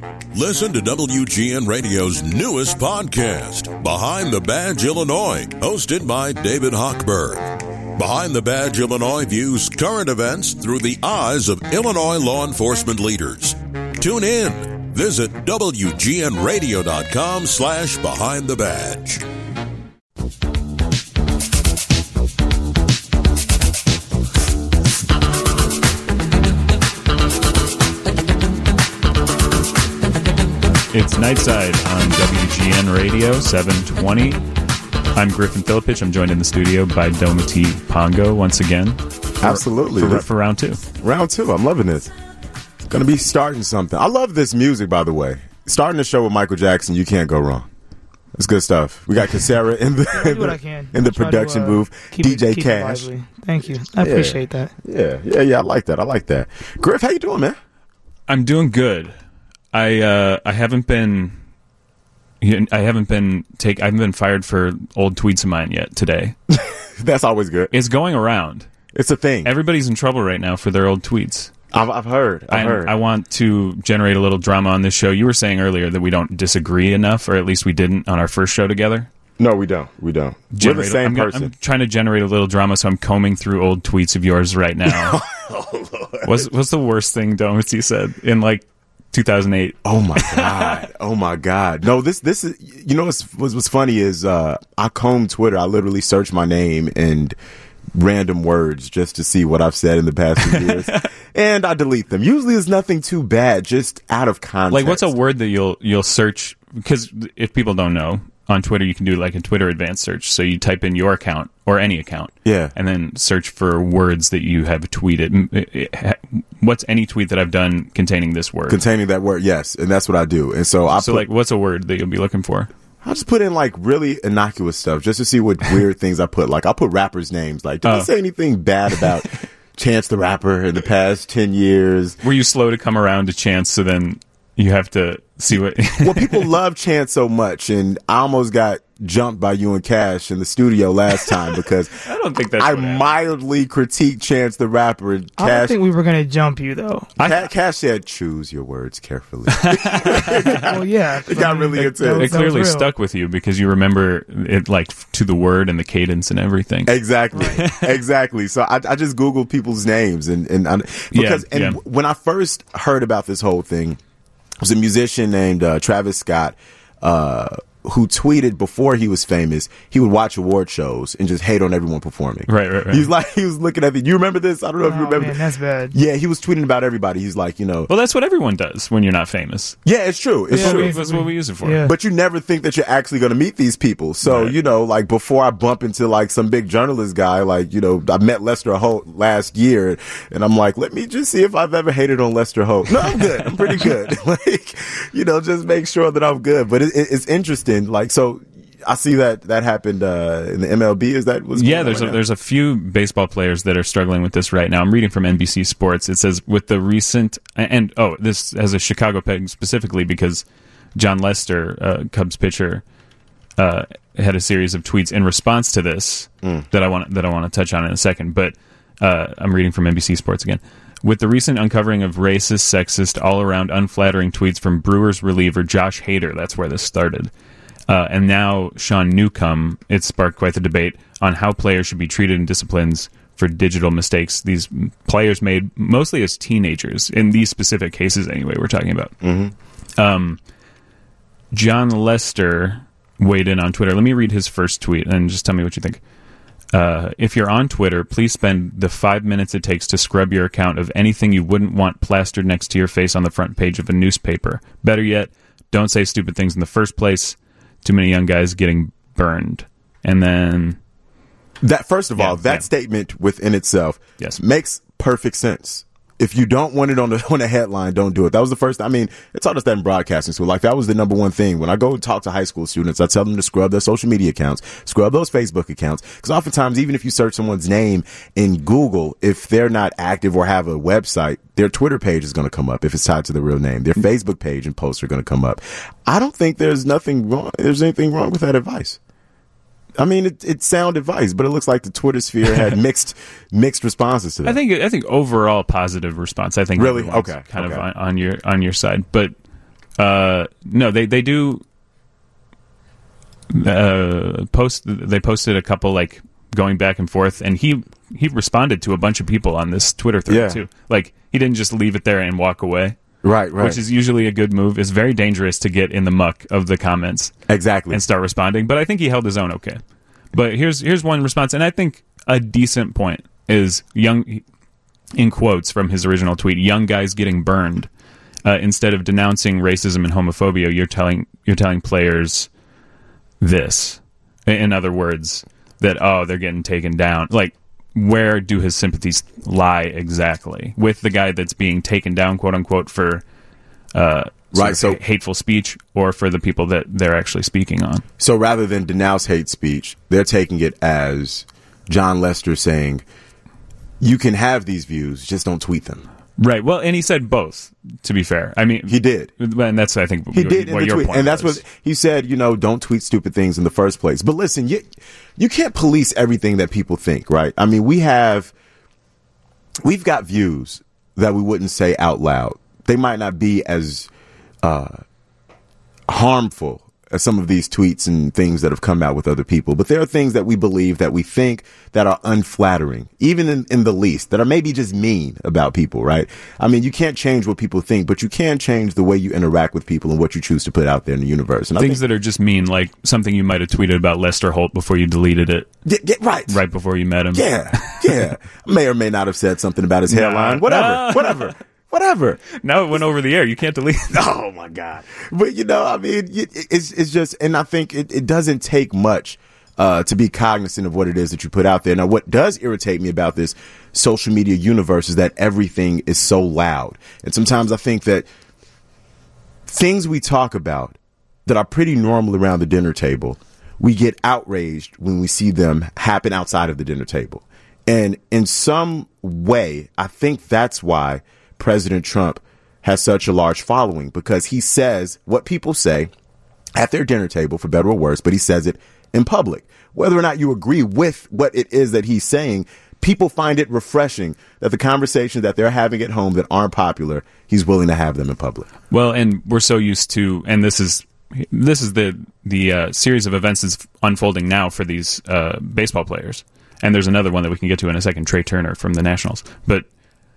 Listen to WGN Radio's newest podcast, Behind the Badge Illinois, hosted by David Hochberg. Behind the Badge Illinois views current events through the eyes of Illinois law enforcement leaders. Tune in. Visit WGNRadio.com/Behind the Badge. It's Nightside on WGN Radio 720. I'm Griffin Philippich. I'm joined in the studio by Domiti Pongo once again. Absolutely. For round two. Round two. I'm loving this. Going to be starting something. I love this music, by the way. Starting the show with Michael Jackson, you can't go wrong. It's good stuff. We got Cassera in the production booth. DJ Cash. Thank you. I appreciate that. Yeah. I like that. Griff, how you doing, man? I'm doing good. I haven't been fired for old tweets of mine yet today. That's always good. It's going around. It's a thing. Everybody's in trouble right now for their old tweets. I've heard. I want to generate a little drama on this show. You were saying earlier that we don't disagree enough, or at least we didn't on our first show together. No, we don't. We're the same person. I'm trying to generate a little drama, so I'm combing through old tweets of yours right now. Oh, Lord. What's the worst thing Domiti said in 2008? Oh my God. No, this is, what's funny is I comb Twitter. I literally search my name and random words just to see what I've said in the past few years. And I delete them. Usually it's nothing too bad, just out of context. Like, what's a word that you'll search? Because if people don't know, on Twitter you can do like a Twitter advanced search. So you type in your account or any account. Yeah. And then search for words that you have tweeted. What's any tweet that I've done containing this word? Containing that word, yes. And that's what I do. And so what's a word that you'll be looking for? I'll just put in really innocuous stuff just to see what weird things I put. Like, I'll put rappers' names. Like, did I say anything bad about Chance the Rapper in the past 10 years? Were you slow to come around to Chance, so then you have to see what... Well, people love Chance so much, and I almost got jumped by you and Cash in the studio last time because I don't think that's I mildly critiqued Chance the Rapper. And I don't think we were going to jump you, though. Cash said, choose your words carefully. Well, yeah. It got really intense. It clearly stuck with you because you remember it to the word and the cadence and everything. Exactly. So I just Googled people's names and when I first heard about this whole thing, there was a musician named Travis Scott who tweeted before he was famous, he would watch award shows and just hate on everyone performing. Right. He was looking at you remember this? I don't know if you remember. Man, that's bad. Yeah, he was tweeting about everybody. He's like, Well, that's what everyone does when you're not famous. Yeah, it's true. It's true. That's what we use it for. Yeah. But you never think that you're actually going to meet these people. So, right. Before I bump into some big journalist guy, I met Lester Holt last year and I'm like, let me just see if I've ever hated on Lester Holt. No, I'm good. I'm pretty good. Just make sure that I'm good. But it's interesting. So I see that happened in the MLB. Is that what's going on? There's a few baseball players that are struggling with this right now. I'm reading from NBC Sports. It says with the recent this has a Chicago peg specifically because John Lester, Cubs pitcher, had a series of tweets in response to this that I want to touch on in a second. But I'm reading from NBC Sports again. With the recent uncovering of racist, sexist, all-around unflattering tweets from Brewers reliever Josh Hader, that's where this started. And now Sean Newcomb, it sparked quite the debate on how players should be treated in disciplines for digital mistakes these players made, mostly as teenagers, in these specific cases anyway we're talking about. Mm-hmm. John Lester weighed in on Twitter. Let me read his first tweet and just tell me what you think. If you're on Twitter, please spend the 5 minutes it takes to scrub your account of anything you wouldn't want plastered next to your face on the front page of a newspaper. Better yet, don't say stupid things in the first place. Too many young guys getting burned. And then... That statement within itself makes perfect sense. If you don't want it on a headline, don't do it. That was the first. It taught us that in broadcasting school. That was the number one thing. When I go talk to high school students, I tell them to scrub their social media accounts, scrub those Facebook accounts. Because oftentimes, even if you search someone's name in Google, if they're not active or have a website, their Twitter page is going to come up if it's tied to the real name. Their Facebook page and posts are going to come up. I don't think there's anything wrong with that advice. It's sound advice, but it looks like the Twitter sphere had mixed responses to that. I think overall positive response. I think really kind of on your side, but No, they do post. They posted a couple like going back and forth, and he responded to a bunch of people on this Twitter thread too. Like he didn't just leave it there and walk away. Right. Which is usually a good move. It's very dangerous to get in the muck of the comments. Exactly. And start responding. But I think he held his own okay. But here's one response, and I think a decent point is young, in quotes from his original tweet, young guys getting burned. Instead of denouncing racism and homophobia, you're telling players this. In other words, that, they're getting taken down. Like, where do his sympathies lie exactly? With the guy that's being taken down, quote unquote, for hateful speech, or for the people that they're actually speaking on? So rather than denounce hate speech, they're taking it as Jon Lester saying, you can have these views, just don't tweet them. Right. Well, and he said both, to be fair. I mean, he did. And that's, I think, he did what your tweet. point and that's was. what he said, don't tweet stupid things in the first place. But listen, you can't police everything that people think, right? I mean, we've got views that we wouldn't say out loud. They might not be as harmful as some of these tweets and things that have come out with other people. But there are things that we believe, that we think, that are unflattering, even in the least, that are maybe just mean about people, right? I mean, you can't change what people think, but you can change the way you interact with people and what you choose to put out there in the universe. And things that are just mean, like something you might have tweeted about Lester Holt before you deleted it. Right before you met him. Yeah. May or may not have said something about his hairline. Whatever. Now it went over the air. You can't delete it. Oh, my God. But, I mean, it's just, and I think it doesn't take much to be cognizant of what it is that you put out there. Now, what does irritate me about this social media universe is that everything is so loud. And sometimes I think that things we talk about that are pretty normal around the dinner table, we get outraged when we see them happen outside of the dinner table. And in some way, I think that's why President Trump has such a large following, because he says what people say at their dinner table, for better or worse, but he says it in public. Whether or not you agree with what it is that he's saying, people find it refreshing that the conversations that they're having at home that aren't popular, he's willing to have them in public. Well, and we're so used to, and this is the series of events that's unfolding now for these baseball players. And there's another one that we can get to in a second, Trey Turner from the Nationals. But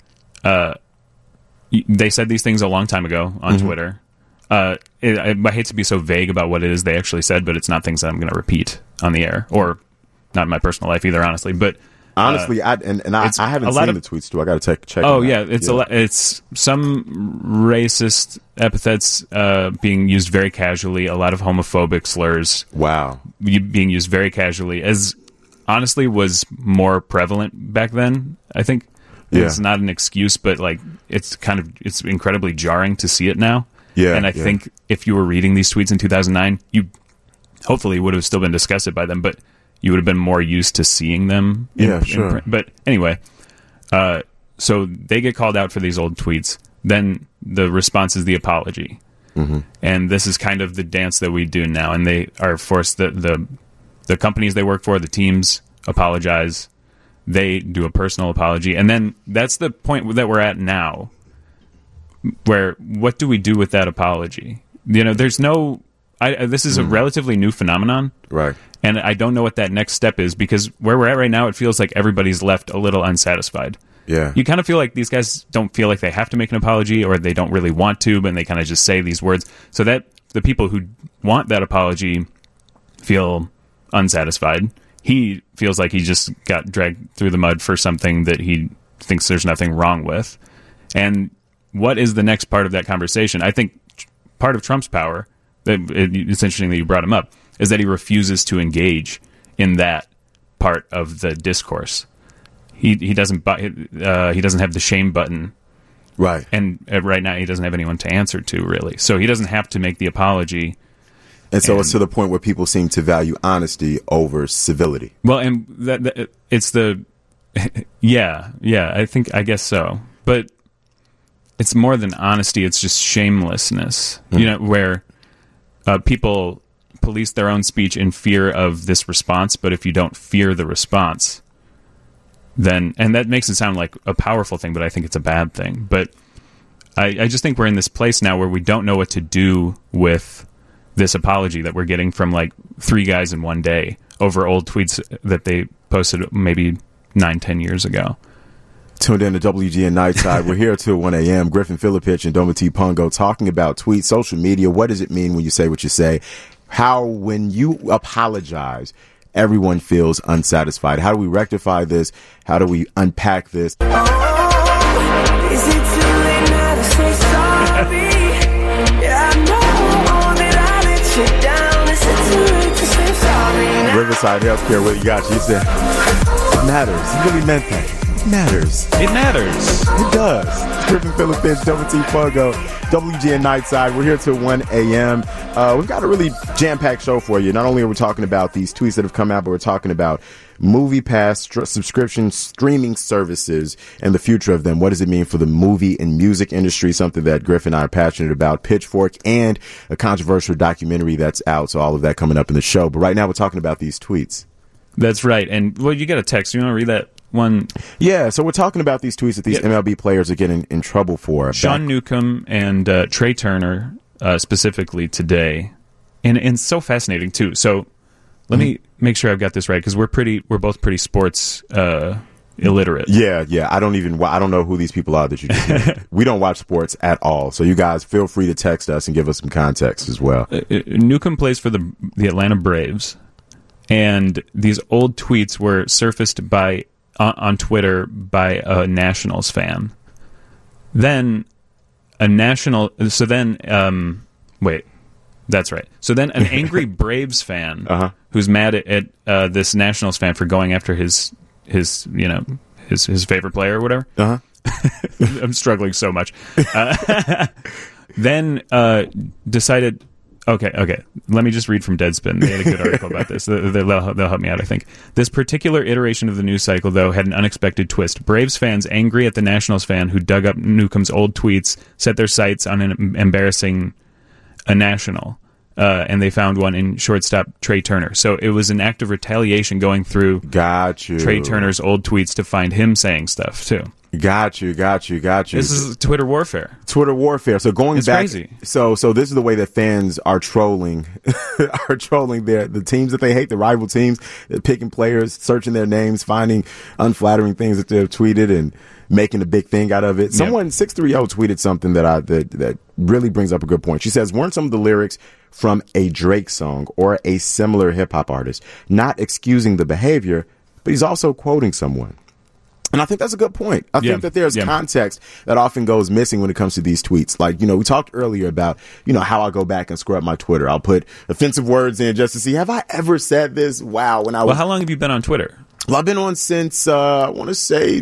they said these things a long time ago on Twitter. I hate to be so vague about what it is they actually said, but it's not things that I'm going to repeat on the air, or not in my personal life either, honestly. But honestly, I haven't seen the tweets too. I got to check. Oh yeah, it's some racist epithets being used very casually. A lot of homophobic slurs. Wow, being used very casually, as honestly was more prevalent back then, I think. Yeah. It's not an excuse, but like it's incredibly jarring to see it now. Yeah, and I think if you were reading these tweets in 2009, you hopefully would have still been disgusted by them, but you would have been more used to seeing them. In print. But anyway, so they get called out for these old tweets. Then the response is the apology, and this is kind of the dance that we do now. And they are forced the companies they work for, the teams, apologize. They do a personal apology. And then that's the point that we're at now, where what do we do with that apology? There's no... this is a relatively new phenomenon. Right. And I don't know what that next step is, because where we're at right now, it feels like everybody's left a little unsatisfied. Yeah. You kind of feel like these guys don't feel like they have to make an apology, or they don't really want to, but they kind of just say these words. So that the people who want that apology feel unsatisfied. He feels like he just got dragged through the mud for something that he thinks there's nothing wrong with. And what is the next part of that conversation? I think part of Trump's power, it's interesting that you brought him up, is that he refuses to engage in that part of the discourse. He doesn't have the shame button, right? And right now he doesn't have anyone to answer to, really. So he doesn't have to make the apology. And so it's to the point where people seem to value honesty over civility. Well, and that it's the I guess so. But it's more than honesty. It's just shamelessness. Where people police their own speech in fear of this response. But if you don't fear the response, then, and that makes it sound like a powerful thing, but I think it's a bad thing. But I just think we're in this place now where we don't know what to do with this apology that we're getting from like 3 guys in one day over old tweets that they posted maybe 9-10 years ago. Tuned in to WGN Nightside. We're here till 1 a.m. Griffin Filipich and Doma T. Pongo talking about tweets, social media. What does it mean when you say what you say? How, when you apologize, everyone feels unsatisfied. How do we rectify this? How do we unpack this? Oh, is it too late now to say sorry? Yeah, I know that I let you down. Is it too late to say sorry now? Riverside Healthcare, what you got? She said, it matters. You really meant that. It matters. It matters. It does. Griffin Filipich, Doma T. Pongo, WGN Nightside. We're here till 1 a.m. We've got a really jam-packed show for you. Not only are we talking about these tweets that have come out, but we're talking about MoviePass, subscription streaming services, and the future of them. What does it mean for the movie and music industry? Something that Griff and I are passionate about. Pitchfork and a controversial documentary that's out. So all of that coming up in the show. But right now we're talking about these tweets. That's right. And, well, you got a text. You want to read that one? Yeah, so we're talking about these tweets that these MLB players are getting in trouble for. Sean Newcomb and Trey Turner specifically today. And it's so fascinating, too. So let me make sure I've got this right, because we're both pretty sports illiterate. Yeah. I don't know who these people are that you just named. We don't watch sports at all. So you guys feel free to text us and give us some context as well. Newcomb plays for the Atlanta Braves, and these old tweets were surfaced on Twitter by a Nationals fan. Then that's right. So then an angry Braves fan who's mad at this Nationals fan for going after his favorite player or whatever. I'm struggling so much. Then decided, okay. Let me just read from Deadspin. They had a good article about this. They'll help me out, I think. This particular iteration of the news cycle, though, had an unexpected twist. Braves fans angry at the Nationals fan who dug up Newcomb's old tweets set their sights on embarrassing a National. And they found one in shortstop Trey Turner. So it was an act of retaliation going through Trey Turner's old tweets to find him saying stuff, too. Got you. This is Twitter warfare. So going back, crazy. So this is the way that fans are trolling, the teams that they hate, the rival teams, picking players, searching their names, finding unflattering things that they've tweeted and making a big thing out of it. Someone 630 tweeted something that really brings up a good point. She says, weren't some of the lyrics from a Drake song or a similar hip hop artist, not excusing the behavior, but he's also quoting someone. And I think that's a good point. I think that there's context that often goes missing when it comes to these tweets. Like, we talked earlier about, how I go back and scrub up my Twitter. I'll put offensive words in just to see, have I ever said this? Wow. Well, how long have you been on Twitter? Well, I've been on since, I want to say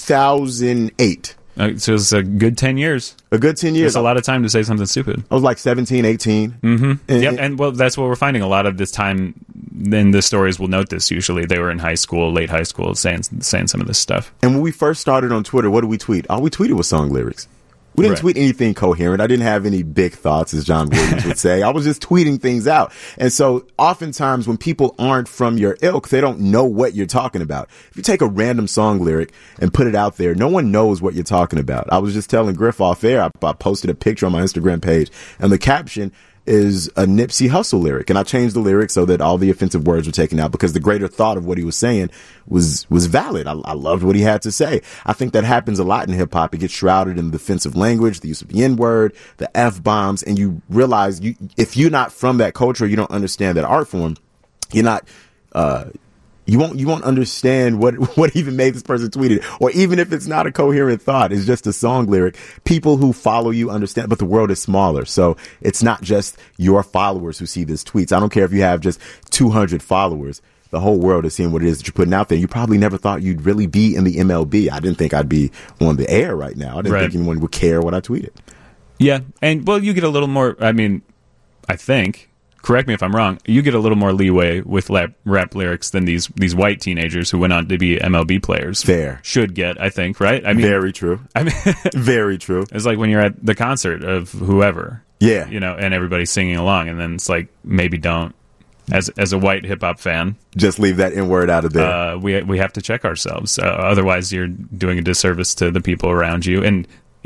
2008. So it's a good 10 years. A good 10 years. That's a lot of time to say something stupid. I was like 17, 18. Mm-hmm. And well, that's what we're finding. A lot of this time, then the stories will note this. Usually they were in high school, late high school, saying some of this stuff. And when we first started on Twitter, what did we tweet? All we tweeted was song lyrics. We didn't tweet anything coherent. I didn't have any big thoughts, as John Williams would say. I was just tweeting things out. And so oftentimes when people aren't from your ilk, they don't know what you're talking about. If you take a random song lyric and put it out there, no one knows what you're talking about. I was just telling Griff off air, I posted a picture on my Instagram page, and the caption is a Nipsey Hussle lyric. And I changed the lyric so that all the offensive words were taken out because the greater thought of what he was saying was valid. I loved what he had to say. I think that happens a lot in hip hop. It gets shrouded in the defensive language, the use of the N-word, the F-bombs, and you realize if you're not from that culture, you don't understand that art form, you're not, you won't understand what even made this person tweet it. Or even if it's not a coherent thought, it's just a song lyric. People who follow you understand, but the world is smaller. So it's not just your followers who see these tweets. I don't care if you have just 200 followers. The whole world is seeing what it is that you're putting out there. You probably never thought you'd really be in the MLB. I didn't think I'd be on the air right now. I didn't think anyone would care what I tweeted. Yeah. And well, you get a little more, I think, correct me if I'm wrong, you get a little more leeway with rap lyrics than these white teenagers who went on to be MLB players. Fair. Should get, I think, right? Very true. Very true. It's like when you're at the concert of whoever. Yeah. And everybody's singing along, and then it's like, maybe don't. As a white hip-hop fan, just leave that N-word out of there. We have to check ourselves. Otherwise, you're doing a disservice to the people around you. And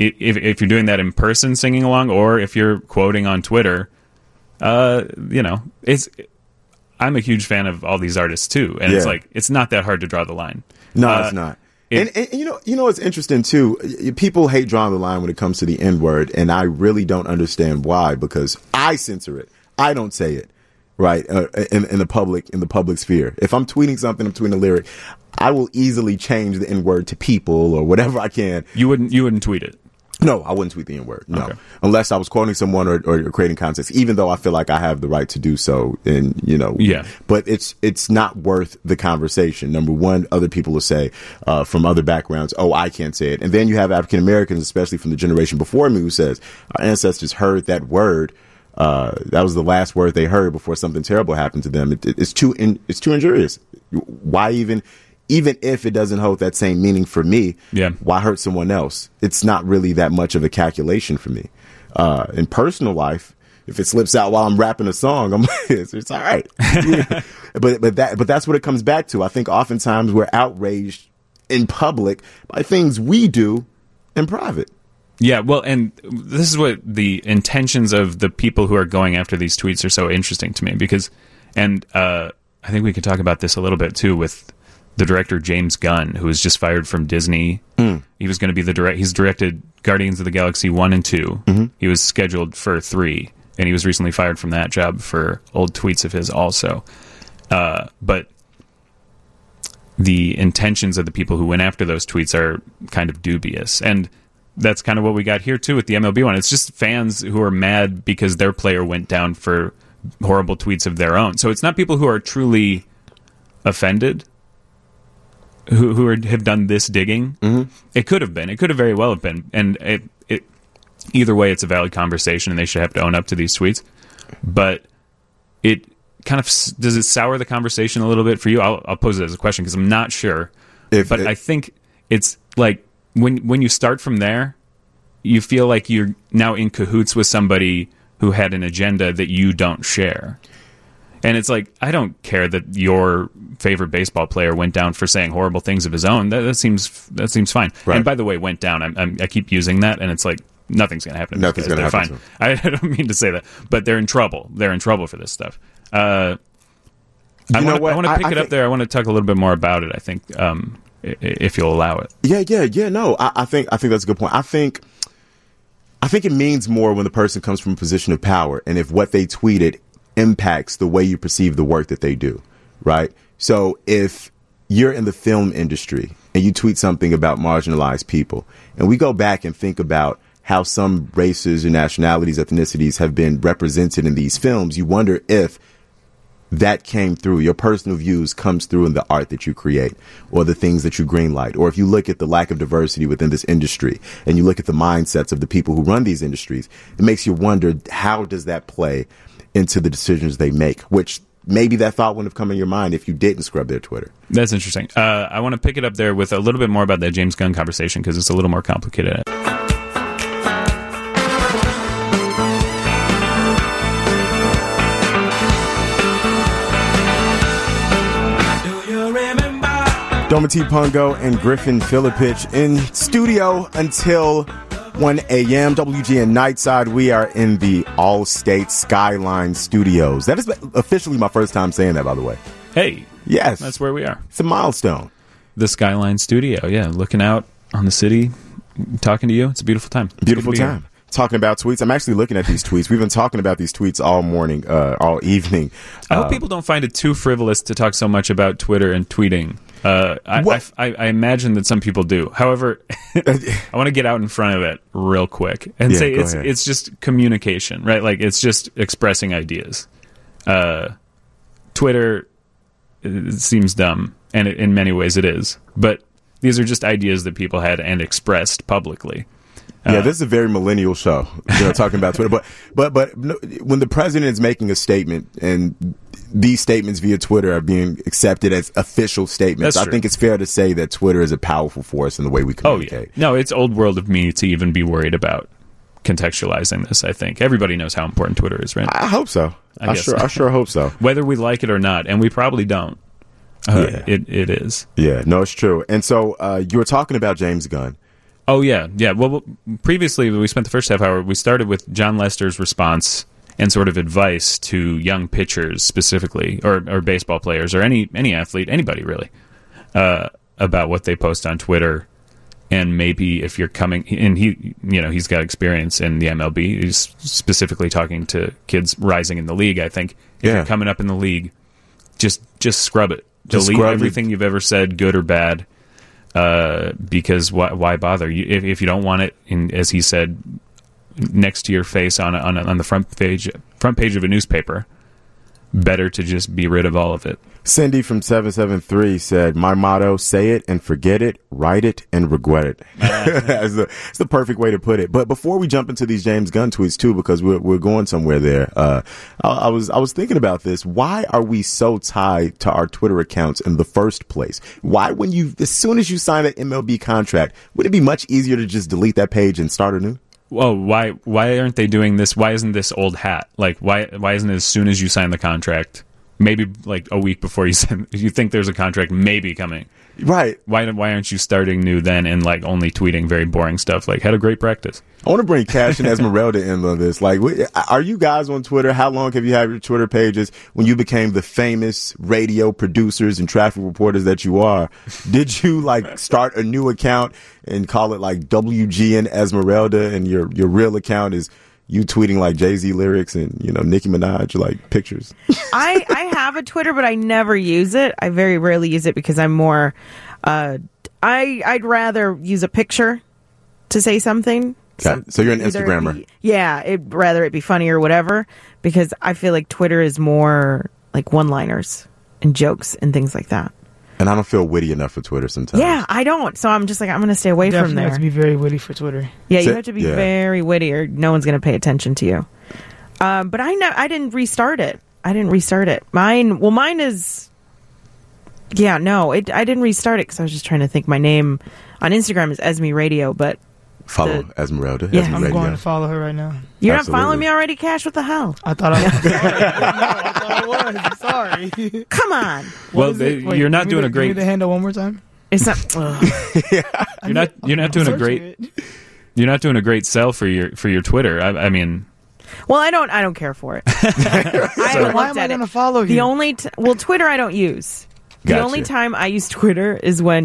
if you're doing that in person, singing along, or if you're quoting on Twitter, you know, I'm a huge fan of all these artists too, and it's like it's not that hard to draw the line. No, it's not. And you know what's interesting too? People hate drawing the line when it comes to the N-word, and I really don't understand why, because I censor it. I don't say it, right? In the public sphere. If I'm tweeting something, I'm tweeting a lyric, I will easily change the N-word to people or whatever I can. You wouldn't tweet it. No, I wouldn't tweet the N-word. No, okay. Unless I was quoting someone or creating context, even though I feel like I have the right to do so. And, you know, but it's not worth the conversation. Number one, other people will say, from other backgrounds, oh, I can't say it. And then you have African Americans, especially from the generation before me, who says our ancestors heard that word. That was the last word they heard before something terrible happened to them. It's too injurious. Why even if it doesn't hold that same meaning for me, why hurt someone else? It's not really that much of a calculation for me. In personal life, if it slips out while I'm rapping a song, it's all right. But that's what it comes back to. I think oftentimes we're outraged in public by things we do in private. Yeah, well, and this is what the intentions of the people who are going after these tweets are so interesting to me, because, and I think we could talk about this a little bit too with the director James Gunn, who was just fired from Disney. He was going to be he's directed Guardians of the Galaxy 1 and 2. Mm-hmm. He was scheduled for 3, and he was recently fired from that job for old tweets of his also. But the intentions of the people who went after those tweets are kind of dubious. And that's kind of what we got here too with the MLB one. It's just fans who are mad because their player went down for horrible tweets of their own. So it's not people who are truly offended who have done this digging. Mm-hmm. It could have been. It could have very well have been. And it either way, it's a valid conversation, and they should have to own up to these tweets. But it kind of does it sour the conversation a little bit for you? I'll pose it as a question because I'm not sure. I think it's like when you start from there, you feel like you're now in cahoots with somebody who had an agenda that you don't share. And it's like, I don't care that your favorite baseball player went down for saying horrible things of his own. That seems fine. Right. And by the way, went down. I keep using that, and it's like nothing's going to happen. Nothing's going to happen. Fine. I don't mean to say that, but they're in trouble. They're in trouble for this stuff. I want to pick it up there. I want to talk a little bit more about it. I think, if you'll allow it. Yeah. No, I think that's a good point. I think it means more when the person comes from a position of power, and if what they tweeted impacts the way you perceive the work that they do, right? So if you're in the film industry and you tweet something about marginalized people, and we go back and think about how some races and nationalities, ethnicities have been represented in these films, you wonder if that came through. Your personal views comes through in the art that you create or the things that you greenlight. Or if you look at the lack of diversity within this industry and you look at the mindsets of the people who run these industries, it makes you wonder, how does that play into the decisions they make, which maybe that thought wouldn't have come in your mind if you didn't scrub their Twitter. That's interesting. I want to pick it up there with a little bit more about that James Gunn conversation because it's a little more complicated. Doma T. Pungo and Griffin Filipich in studio until 1 a.m. WGN Nightside. We are in the All-State Skyline Studios. That is officially my first time saying that, by the way. Hey. Yes. That's where we are. It's a milestone. The Skyline Studio, yeah. Looking out on the city, talking to you. It's a beautiful time. Beautiful time. Talking about tweets. I'm actually looking at these tweets. We've been talking about these tweets all morning, all evening. I hope people don't find it too frivolous to talk so much about Twitter and tweeting. I imagine that some people do. However, I want to get out in front of it real quick and say it's just communication, right? Like it's just expressing ideas. Twitter seems dumb, and in many ways it is. But these are just ideas that people had and expressed publicly. This is a very millennial show, talking about Twitter. But when the president is making a statement and these statements via Twitter are being accepted as official statements, I think it's fair to say that Twitter is a powerful force in the way we communicate. Oh, yeah. No, it's old world of me to even be worried about contextualizing this, I think. Everybody knows how important Twitter is, right? I hope so. I sure hope so. Whether we like it or not, and we probably don't. It is. Yeah, no, it's true. And so you were talking about James Gunn. Oh, yeah. Well, previously, we spent the first half hour, we started with John Lester's response and sort of advice to young pitchers specifically, or baseball players, or any athlete, anybody really, about what they post on Twitter. And maybe if you're coming, and he's got experience in the MLB. He's specifically talking to kids rising in the league. I think if you're coming up in the league, just scrub it. Delete everything you've ever said, good or bad. Because why bother? If you don't want it, as he said, next to your face on the front page of a newspaper, better to just be rid of all of it. Cindy from 773 said, "My motto: say it and forget it, write it and regret it." That's the perfect way to put it. But before we jump into these James Gunn tweets too, because we're going somewhere there, I was thinking about this. Why are we so tied to our Twitter accounts in the first place? Why, as soon as you sign that MLB contract, would it be much easier to just delete that page and start anew? Well, why aren't they doing this? Why isn't this old hat? Like, why isn't it as soon as you sign the contract? Maybe like a week before you think there's a contract maybe coming. Right. Why aren't you starting new then and like only tweeting very boring stuff like had a great practice? I want to bring Cash and Esmeralda in on this. Like, are you guys on Twitter? How long have you had your Twitter pages when you became the famous radio producers and traffic reporters that you are? Did you like start a new account and call it like WGN Esmeralda, and your real account is you tweeting like Jay-Z lyrics and, Nicki Minaj, like pictures? I have a Twitter, but I never use it. I very rarely use it because I'm more, I'd rather use a picture to say something. So you're an Instagrammer. Rather it be funny or whatever, because I feel like Twitter is more like one-liners and jokes and things like that. And I don't feel witty enough for Twitter sometimes. Yeah, I don't. So I'm just like, I'm going to stay away from there. You have to be very witty for Twitter. Yeah, you have to be very witty or no one's going to pay attention to you. But I didn't restart it. Mine is... Yeah, no, I didn't restart it because I was just trying to think. My name on Instagram is Esme Radio, but... Follow Esmeralda. Yeah, Esme I'm Radio. going to follow her right now. You're not following me already, Cash? What the hell? I thought I was. I thought I was. I'm sorry. Come on. Well, you're not doing a great... Give me the handle one more time. It's not... You're not doing a great... You're not doing a great sell for your Twitter. I mean... Well, I don't care for it. Why am I going to follow you? The only... Twitter I don't use. Gotcha. The only time I use Twitter is when,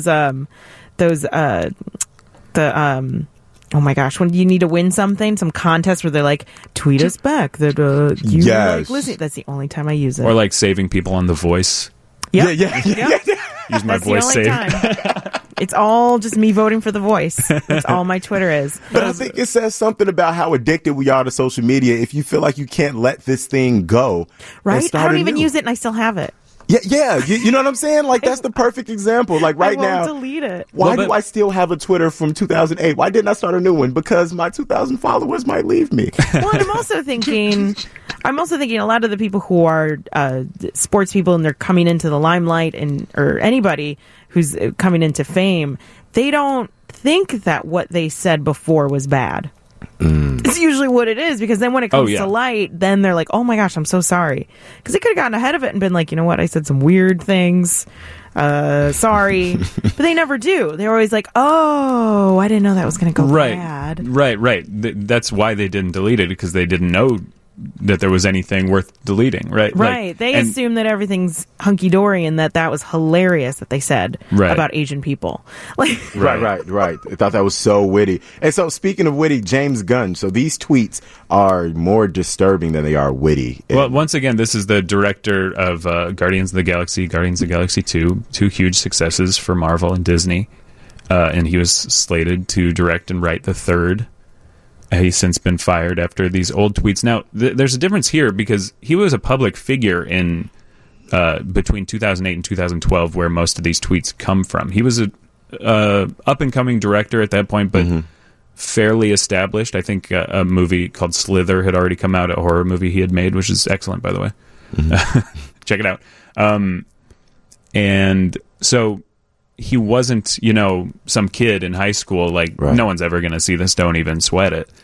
oh my gosh, when you need to win something, some contest where they're like, tweet us back that you like listening. That's the only time I use it. Or like saving people on The Voice. Yep. Yeah. Use my That's voice the only save. time. It's all just me voting for The Voice. That's all my Twitter is. But I think it says something about how addicted we are to social media if you feel like you can't let this thing go. Right? I don't even use it and I still have it. Yeah. You know what I'm saying? Like, that's the perfect example. Like, right now, I won't delete it. Why do I still have a Twitter from 2008? Why didn't I start a new one? Because my 2,000 followers might leave me. Well, and I'm also thinking a lot of the people who are sports people and they're coming into the limelight, or anybody who's coming into fame, they don't think that what they said before was bad. It's usually what it is, because then when it comes to light, then they're like, oh my gosh, I'm so sorry. Because they could have gotten ahead of it and been like, you know what, I said some weird things. Sorry. But they never do. They're always like, oh, I didn't know that was going to go bad. Right. That's why they didn't delete it, because they didn't know that there was anything worth deleting, right? Right. They assume that everything's hunky-dory and that was hilarious that they said about Asian people. Like, Right. I thought that was so witty. And so, speaking of witty, James Gunn. So these tweets are more disturbing than they are witty. Well, once again, this is the director of Guardians of the Galaxy 2, two huge successes for Marvel and Disney. And he was slated to direct and write the third. He's since been fired after these old tweets. Now, there's a difference here, because he was a public figure in between 2008 and 2012, where most of these tweets come from. He was a up-and-coming director at that point, but fairly established. I think a movie called Slither had already come out, a horror movie he had made, which is excellent, by the way. Check it out. And so... he wasn't, some kid in high school, like, no one's ever going to see this, don't even sweat it.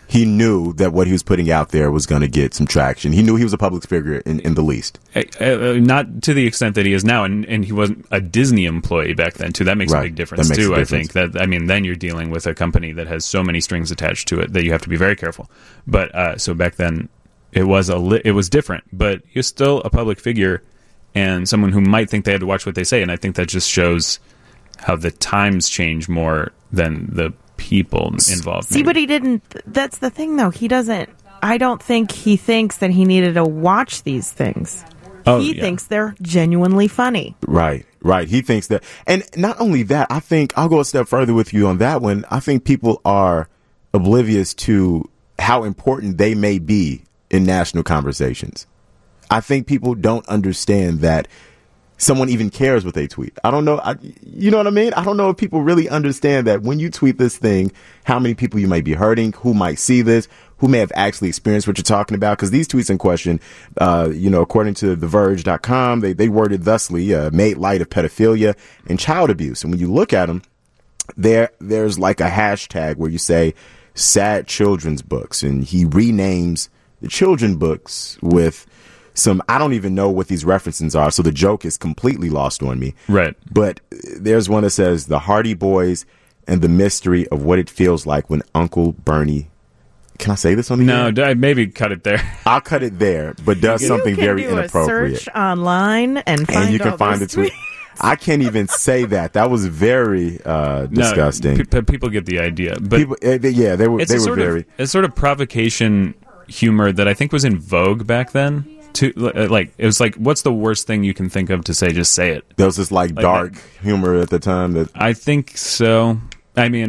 he knew that what he was putting out there was going to get some traction. He knew he was a public figure in the least. Not to the extent that he is now, and he wasn't a Disney employee back then, too. That makes a big difference, too, I think. Then you're dealing with a company that has so many strings attached to it that you have to be very careful. But so back then, it was different, but you're still a public figure and someone who might think they had to watch what they say, and I think that just shows how the times change more than the people involved. See, but he didn't. That's the thing, though. He doesn't. I don't think he thinks that he needed to watch these things. He thinks they're genuinely funny. Right. He thinks that. And not only that, I think I'll go a step further with you on that one. I think people are oblivious to how important they may be in national conversations. I think people don't understand that someone even cares what they tweet. I don't know. You know what I mean? I don't know if people really understand that when you tweet this thing, how many people you might be hurting, who might see this, who may have actually experienced what you're talking about. Because these tweets in question, according to TheVerge.com, they worded thusly, made light of pedophilia and child abuse. And when you look at them, there's like a hashtag where you say sad children's books. And he renames the children books with some, I don't even know what these references are, so the joke is completely lost on me. Right. But there's one that says, The Hardy Boys and the Mystery of What It Feels Like When Uncle Bernie... Can I say this on the air? No, maybe cut it there. I'll cut it there, but does something very inappropriate. You can search online and you can find the tweet. I can't even say that. That was very disgusting. No, people get the idea. But people, they were very... It's sort of provocation humor that I think was in vogue back then. It was like, what's the worst thing you can think of to say? Just say it. There was this like dark humor at the time. That I think so. I mean,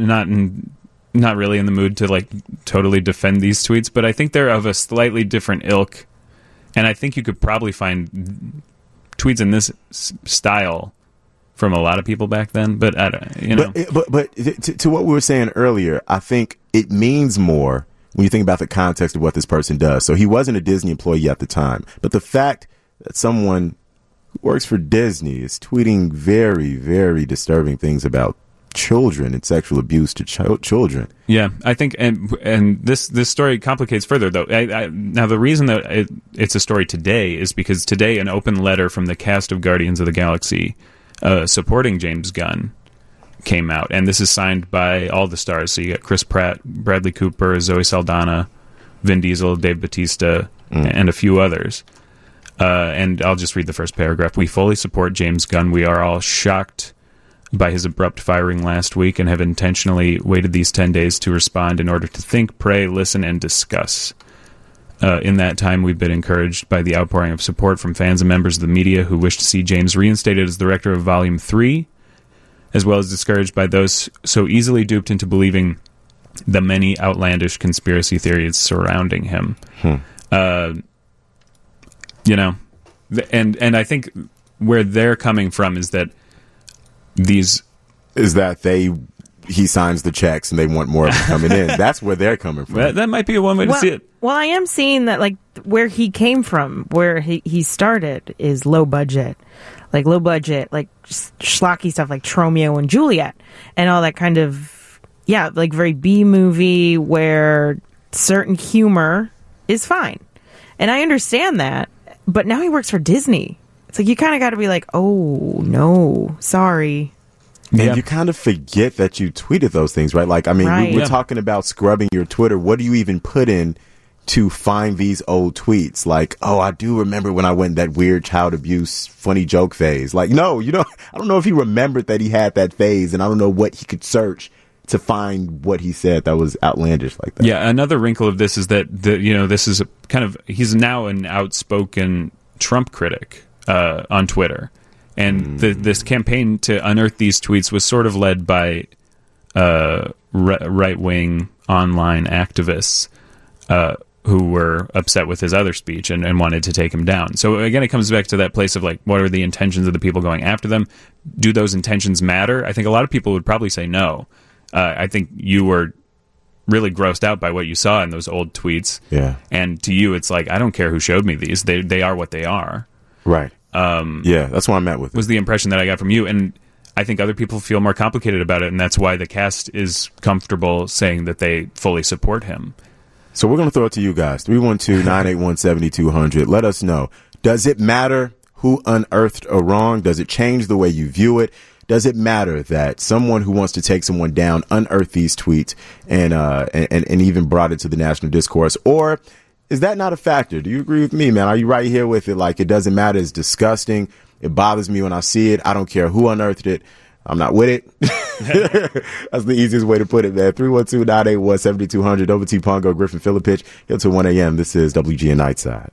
not really in the mood to like totally defend these tweets, but I think they're of a slightly different ilk, and I think you could probably find tweets in this style from a lot of people back then. But I don't, But to what we were saying earlier, I think it means more when you think about the context of what this person does. So he wasn't a Disney employee at the time, but the fact that someone who works for Disney is tweeting very, very disturbing things about children and sexual abuse to children. Yeah, I think, and this story complicates further, though. Now, the reason that it's a story today is because today an open letter from the cast of Guardians of the Galaxy supporting James Gunn came out, and this is signed by all the stars. So you got Chris Pratt, Bradley Cooper, Zoe Saldana, Vin Diesel, Dave Bautista, and a few others. And I'll just read the first paragraph. We fully support James Gunn. We are all shocked by his abrupt firing last week and have intentionally waited these 10 days to respond in order to think, pray, listen, and discuss. In that time, we've been encouraged by the outpouring of support from fans and members of the media who wish to see James reinstated as director of Volume 3, as well as discouraged by those so easily duped into believing the many outlandish conspiracy theories surrounding him. And I think where they're coming from is that he signs the checks and they want more of it coming in. That's where they're coming from. That might be one way to see it. Well, I am seeing that like where he came from, where he started is low budget, like schlocky stuff like Tromeo and Juliet and all that kind of, like very B movie where certain humor is fine. And I understand that, but now he works for Disney. It's like you kind of got to be like, oh, no, sorry. And you kind of forget that you tweeted those things, right? Like, I mean, we're talking about scrubbing your Twitter. What do you even put in to find these old tweets? Like, oh, I do remember when I went in that weird child abuse funny joke phase. Like, no, I don't know if he remembered that he had that phase, and I don't know what he could search to find what he said that was outlandish like that. Yeah, another wrinkle of this is that this is he's now an outspoken Trump critic on Twitter. And this campaign to unearth these tweets was sort of led by right-wing online activists who were upset with his other speech and wanted to take him down. So again, it comes back to that place of like, what are the intentions of the people going after them? Do those intentions matter? I think a lot of people would probably say no. I think you were really grossed out by what you saw in those old tweets. Yeah. And to you, it's like, I don't care who showed me these. They are what they are. Right. That's where I'm at with it. Was the impression that I got from you. And I think other people feel more complicated about it, and that's why the cast is comfortable saying that they fully support him. So we're going to throw it to you guys. 312-981-7200. Let us know. Does it matter who unearthed a wrong? Does it change the way you view it? Does it matter that someone who wants to take someone down unearthed these tweets and even brought it to the national discourse? Or is that not a factor? Do you agree with me, man? Are you right here with it? Like, it doesn't matter. It's disgusting. It bothers me when I see it. I don't care who unearthed it. I'm not with it. That's the easiest way to put it, man. 312-981-7200. Over T. Pongo, Griffin Philippich. Here till 1 a.m. This is WGN Nightside.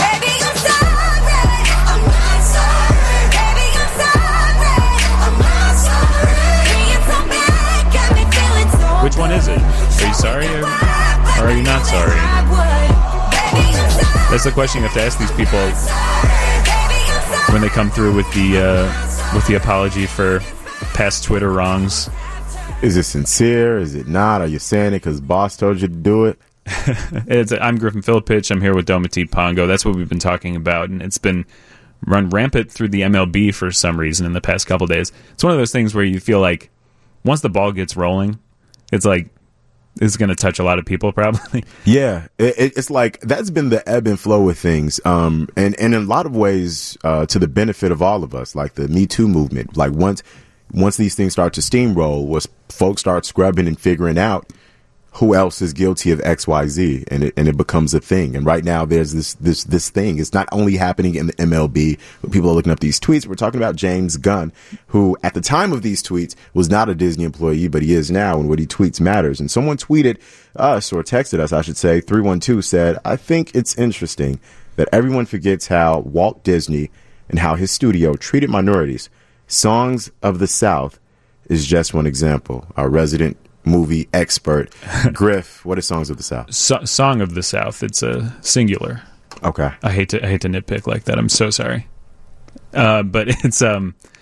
Which one is it? Are you sorry or are you not sorry? That's the question you have to ask these people when they come through with the apology for past Twitter wrongs. Is it sincere? Is it not? Are you saying it because boss told you to do it? I'm Griffin Philippich. I'm here with Dometi Pongo. That's what we've been talking about, and it's been run rampant through the MLB for some reason in the past couple days. It's one of those things where you feel like once the ball gets rolling, it's like it's going to touch a lot of people probably. Yeah, it's like that's been the ebb and flow with things, and in a lot of ways to the benefit of all of us, like the Me Too movement. Like once these things start to steamroll, was folks start scrubbing and figuring out who else is guilty of XYZ, and it becomes a thing. And right now there's this thing. It's not only happening in the MLB, but people are looking up these tweets. We're talking about James Gunn, who at the time of these tweets was not a Disney employee, but he is now, and what he tweets matters. And someone tweeted us, or texted us, I should say, 312 said, "I think it's interesting that everyone forgets how Walt Disney and how his studio treated minorities. Songs of the South is just one example." Our resident movie expert, Griff, what is Songs of the South? Song of the South. It's a singular. Okay. I hate to nitpick like that. I'm so sorry. But it's a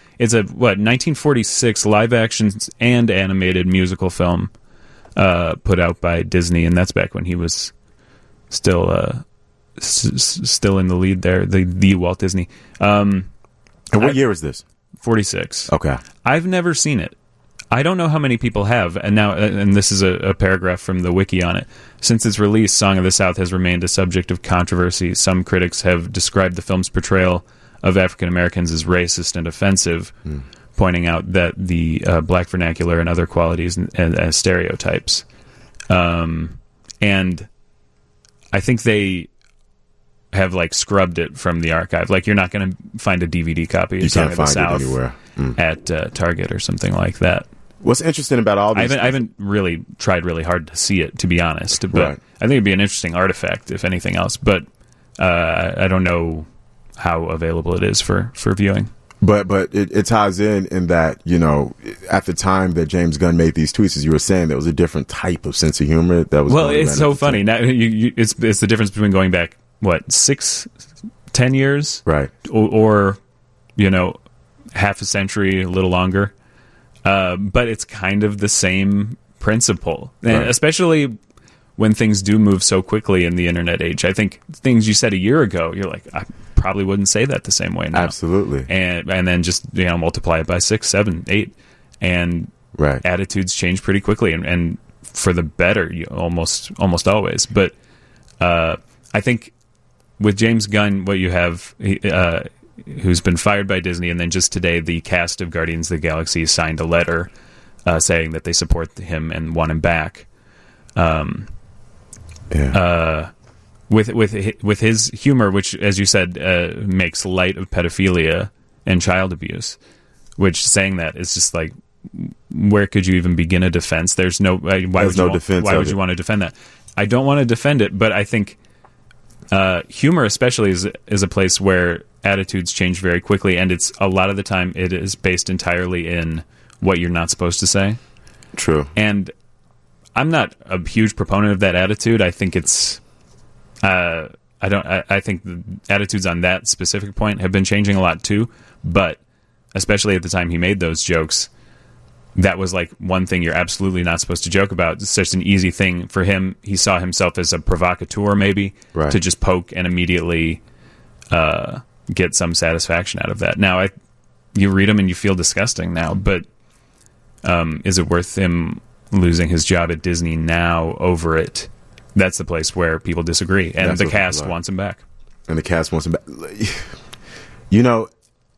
1946 live action and animated musical film put out by Disney, and that's back when he was still in the lead there, the Walt Disney. And what year is this? 46. Okay. I've never seen it. I don't know how many people have, and this is a paragraph from the wiki on it. Since its release, Song of the South has remained a subject of controversy. Some critics have described the film's portrayal of African Americans as racist and offensive, pointing out that the black vernacular and other qualities as stereotypes. And I think they have scrubbed it from the archive. Like, you're not going to find a DVD copy of Song of the South anywhere at Target or something like that. What's interesting about all these... I haven't really tried really hard to see it, to be honest. But right. I think it'd be an interesting artifact, if anything else. But I don't know how available it is for viewing. But it ties in that, at the time that James Gunn made these tweets, as you were saying, there was a different type of sense of humor that was... Well, it's so funny. Now, it's the difference between going back, 6-10 years? Right. Or half a century, a little longer. But it's kind of the same principle. And right. Especially when things do move so quickly in the internet age. I think things you said a year ago, you're like, I probably wouldn't say that the same way now. Absolutely. And then just, multiply it by 6, 7, 8. And right. Attitudes change pretty quickly and for the better, almost always. But I think with James Gunn, what you have... who's been fired by Disney, and then just today the cast of Guardians of the Galaxy signed a letter saying that they support him and want him back. With his humor, which, as you said, makes light of pedophilia and child abuse, which saying that is just like, where could you even begin a defense? There's no... Why would you want to defend that? I don't want to defend it, but I think humor especially is a place where attitudes change very quickly, and it's a lot of the time it is based entirely in what you're not supposed to say. True. And I'm not a huge proponent of that attitude. I think it's I think the attitudes on that specific point have been changing a lot too, but especially at the time he made those jokes, that was like one thing you're absolutely not supposed to joke about. It's such an easy thing for him. He saw himself as a provocateur, maybe, right. to just poke and immediately get some satisfaction out of that. Now, you read them and you feel disgusting now. But is it worth him losing his job at Disney now over it? That's the place where people disagree, and the cast wants him back. And the cast wants him back. You know,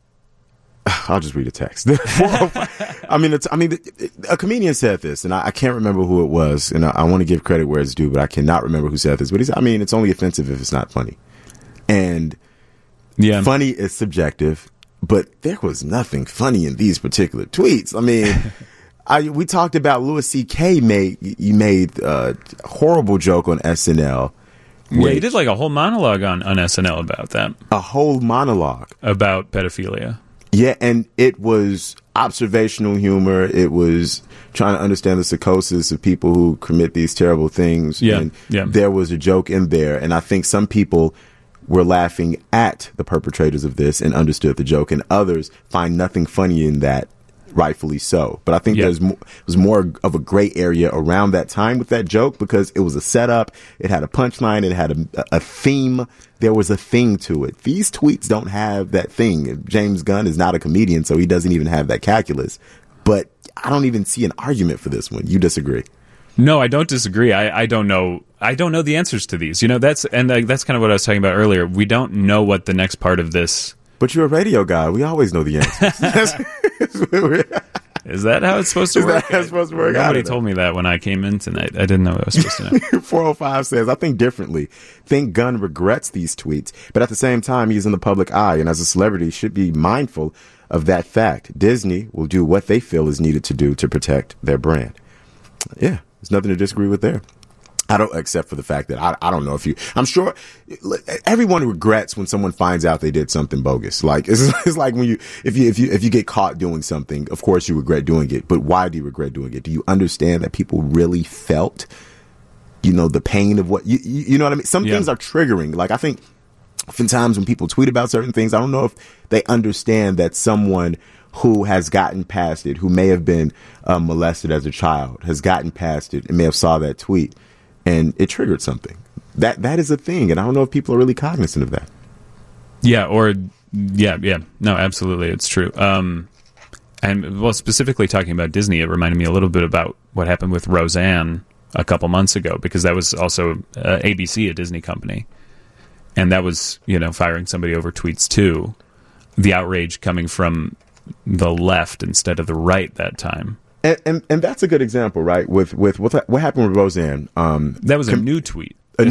I'll just read a text. I mean, a comedian said this, and I can't remember who it was, and I want to give credit where it's due, but I cannot remember who said this. But he said, I mean, it's only offensive if it's not funny. And funny is subjective, but there was nothing funny in these particular tweets. I mean, we talked about Louis C.K. made a horrible joke on SNL. Yeah, he did like a whole monologue on SNL about that. A whole monologue. About pedophilia. Yeah, and it was observational humor. It was trying to understand the psychosis of people who commit these terrible things. Yeah, and there was a joke in there. And I think some people were laughing at the perpetrators of this and understood the joke, and others find nothing funny in that, rightfully so. But I think there was more of a gray area around that time with that joke because it was a setup. It had a punchline. It had a theme. There was a thing to it. These tweets don't have that thing. James Gunn is not a comedian, so he doesn't even have that calculus. But I don't even see an argument for this one. You disagree? No, I don't disagree. I don't know. I don't know the answers to these. You know, that's kind of what I was talking about earlier. We don't know what the next part of this. But you're a radio guy. We always know the answers. Is that how it's supposed to work? How it's supposed to work? Nobody told me that when I came in tonight. I didn't know what I was supposed to know. 405 says, I think differently. Think Gunn regrets these tweets, but at the same time, he's in the public eye, and as a celebrity, should be mindful of that fact. Disney will do what they feel is needed to do to protect their brand. Yeah, there's nothing to disagree with there. I don't, except for the fact that I don't know if I'm sure everyone regrets when someone finds out they did something bogus. Like, it's like when if you get caught doing something, of course you regret doing it, but why do you regret doing it? Do you understand that people really felt, the pain of what you know what I mean? Some things are triggering. Like, I think oftentimes when people tweet about certain things, I don't know if they understand that someone who has gotten past it, who may have been molested as a child, has gotten past it and may have saw that tweet. And it triggered something. That is a thing, and I don't know if people are really cognizant of that. No, absolutely, it's true. And specifically talking about Disney, it reminded me a little bit about what happened with Roseanne a couple months ago, because that was also ABC, a Disney company, and that was firing somebody over tweets too. The outrage coming from the left instead of the right that time. And that's a good example, right? With what happened with Roseanne. That was a new tweet.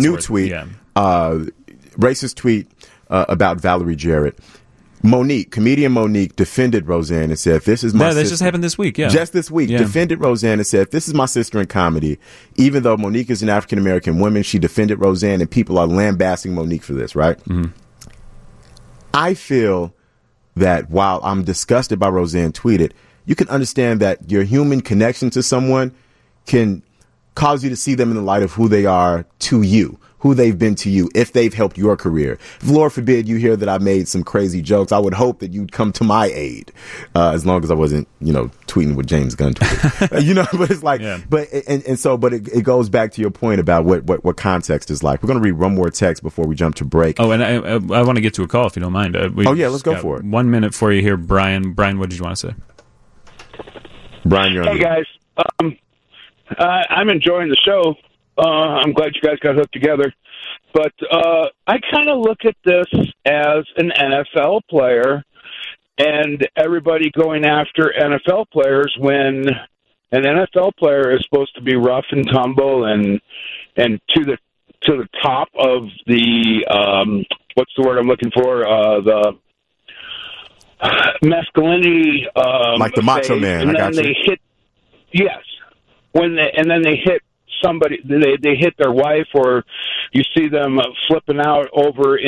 Racist tweet about Valerie Jarrett. Comedian Monique defended Roseanne and said, "This is my sister." That just happened this week. Yeah, just this week, defended Roseanne and said, "This is my sister in comedy." Even though Monique is an African American woman, she defended Roseanne, and people are lambasting Monique for this. Right? Mm-hmm. I feel that while I'm disgusted by Roseanne tweeted, you can understand that your human connection to someone can cause you to see them in the light of who they are to you, who they've been to you, if they've helped your career. If, Lord forbid, you hear that I made some crazy jokes, I would hope that you'd come to my aid, as long as I wasn't, tweeting with James Gunn tweeted. But it's like, but it goes back to your point about what context is like. We're going to read one more text before we jump to break. Oh, and I want to get to a call if you don't mind. Let's go for it. 1 minute for you here, Brian. Brian, what did you want to say? Brian, you're on. Hey, guys. I'm enjoying the show. I'm glad you guys got hooked together. But I kind of look at this as an NFL player and everybody going after NFL players when an NFL player is supposed to be rough and tumble and to the top of the what's the word I'm looking for? The masculinity, like the macho man. And then they hit, yes. Then they hit somebody, they hit their wife, or you see them flipping out over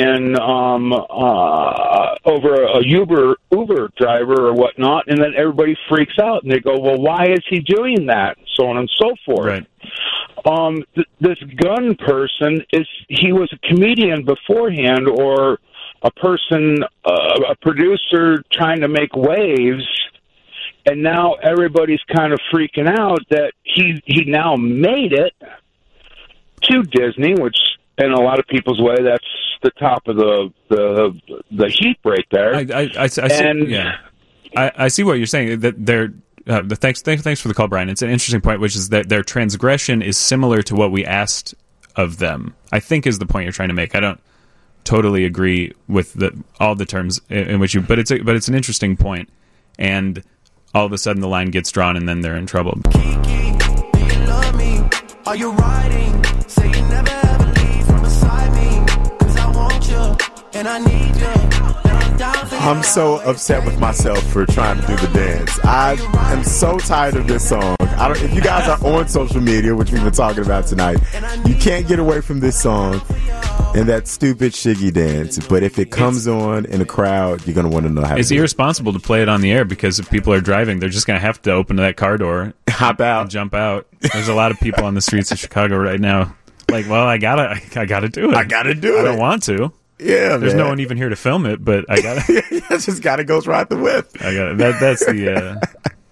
over a Uber driver or whatnot, and then everybody freaks out and they go, "Well, why is he doing that?" So on and so forth. Right. This Gunn person he was a comedian beforehand, or a person, a producer trying to make waves, and now everybody's kind of freaking out that he now made it to Disney, which in a lot of people's way, that's the top of the heap right there. I see what you're saying. That they're thanks for the call, Brian. It's an interesting point, which is that their transgression is similar to what we asked of them. I think is the point you're trying to make. I don't totally agree with all the terms in which you, but it's an interesting point. And all of a sudden, the line gets drawn, and then they're in trouble. Kiki, do you love me? Are you riding? Say you never ever leave from beside me. 'Cause I want you, and I need you. I'm so upset with myself for trying to do the dance. I am so tired of this song. If you guys are on social media, which we've been talking about tonight, you can't get away from this song and that stupid shiggy dance. But if it comes on in a crowd, you're going to want to know how to do it. It's irresponsible to play it on the air because if people are driving, they're just going to have to open that car door, hop out, and jump out. There's a lot of people on the streets of Chicago right now. Like, well, I gotta do it. I gotta do it. I don't want to. Yeah, there's man. no one even here to film it, but I gotta. I just gotta go ride the whip. I got that's the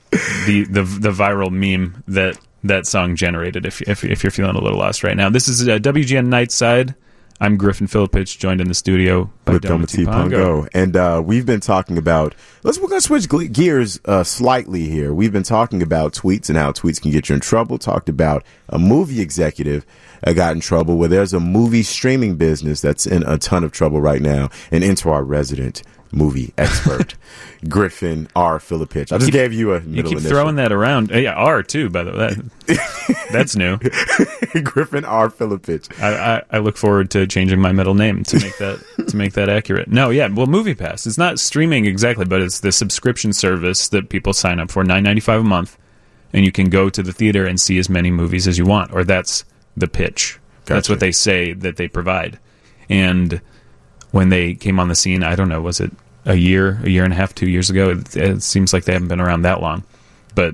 viral meme that song generated. If you're feeling a little lost right now, this is WGN Nightside. I'm Griffin Filipich, joined in the studio by Domity Pongo. And we've been talking about. We're gonna switch gears slightly here. We've been talking about tweets and how tweets can get you in trouble. Talked about a movie executive got in trouble where there's a movie streaming business that's in a ton of trouble right now. And into our resident movie expert, Griffin R. Filipich. I just gave you a middle You keep initial. throwing that around. Yeah, R too, by the way. That's new. Griffin R. Filipich. I look forward to changing my middle name to make that accurate. No, yeah, well, MoviePass. It's not streaming exactly, but it's the subscription service that people sign up for, $9.95 a month, and you can go to the theater and see as many movies as you want. Or that's the pitch. Gotcha. That's what they say that they provide. And when they came on the scene, I don't know, was it a year and a half, 2 years ago? It seems like they haven't been around that long. But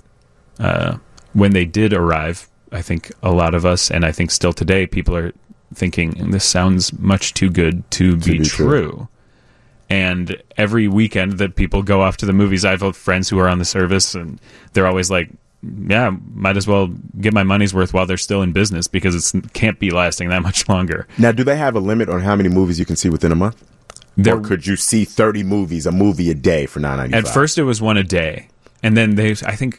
when they did arrive, I think a lot of us, and I think still today, people are thinking, this sounds much too good to be true. And every weekend that people go off to the movies, I have friends who are on the service, and they're always like, yeah, might as well get my money's worth while they're still in business because it can't be lasting that much longer. Now, do they have a limit on how many movies you can see within a month? Or could you see 30 movies, a movie a day for $9.95? At first, it was one a day, and then I think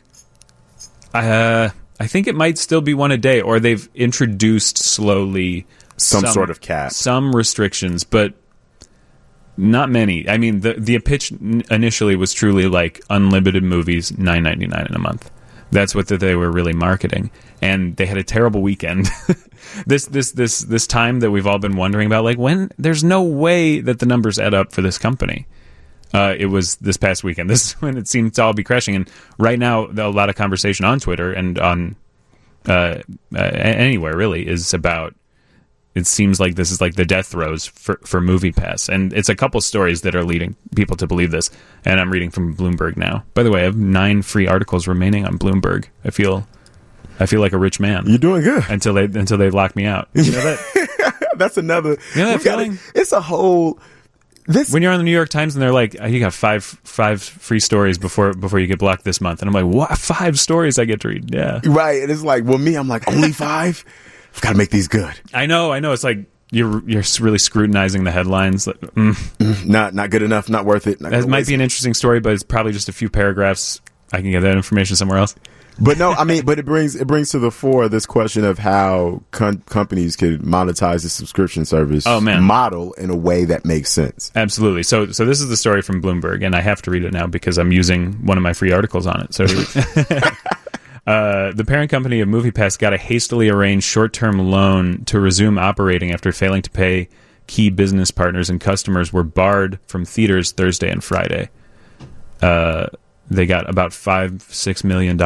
it might still be one a day, or they've introduced slowly some sort of cap, some restrictions, but not many. I mean, the pitch initially was truly like unlimited movies, $9.99 in a month. That's what they were really marketing, and they had a terrible weekend. This time that we've all been wondering about, like when there's no way that the numbers add up for this company. It was this past weekend. This is when it seemed to all be crashing. And right now, a lot of conversation on Twitter and on anywhere really is about. It seems like this is like the death throes for MoviePass. And it's a couple stories that are leading people to believe this. And I'm reading from Bloomberg now. By the way, I have 9 free articles remaining on Bloomberg. I feel like a rich man. You're doing good. Until they lock me out. You know that? That's another. You know that feeling? It's a whole. When you're on the New York Times and they're like, you got five free stories before you get blocked this month. And I'm like, what? 5 stories I get to read? Yeah. Right. And it's like, well, me, I'm like, only 5? I've got to make these good. I know. It's like you're really scrutinizing the headlines. Like, Not good enough. Not worth it. That might be an interesting story, but it's probably just a few paragraphs. I can get that information somewhere else. But no, I mean, but it brings to the fore this question of how companies could monetize the subscription service model in a way that makes sense. Absolutely. So this is the story from Bloomberg, and I have to read it now because I'm using one of my free articles on it. So. The parent company of MoviePass got a hastily arranged short-term loan to resume operating after failing to pay key business partners, and customers were barred from theaters Thursday and Friday. They got about $5-6 million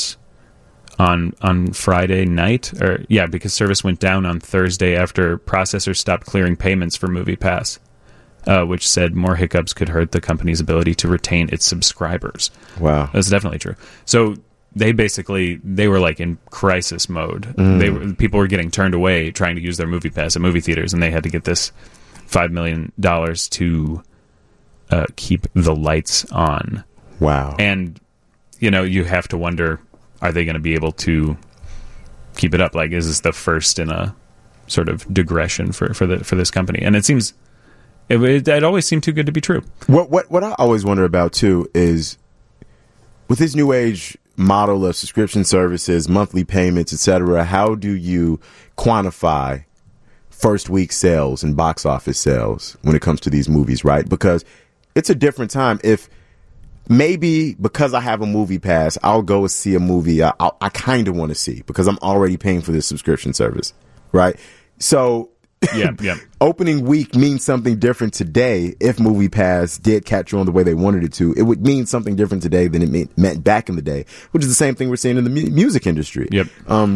on Friday night, because service went down on Thursday after processors stopped clearing payments for MoviePass, which said more hiccups could hurt the company's ability to retain its subscribers. Wow, that's definitely true. So. They were like in crisis mode. People were getting turned away trying to use their MoviePass at movie theaters, and they had to get this $5 million to keep the lights on. Wow. And, you have to wonder, are they going to be able to keep it up? Like, is this the first in a sort of digression for this company? And it seems It always seemed too good to be true. What I always wonder about too is with this new age model of subscription services, monthly payments, etc. How do you quantify first week sales and box office sales when it comes to these movies, right? Because it's a different time. If maybe because I have a movie pass, I'll go see a movie I kind of want to see because I'm already paying for this subscription service, right? So yeah. Opening week means something different today. If Movie Pass did catch on the way they wanted it to, it would mean something different today than it meant back in the day, which is the same thing we're seeing in the music industry. Yep.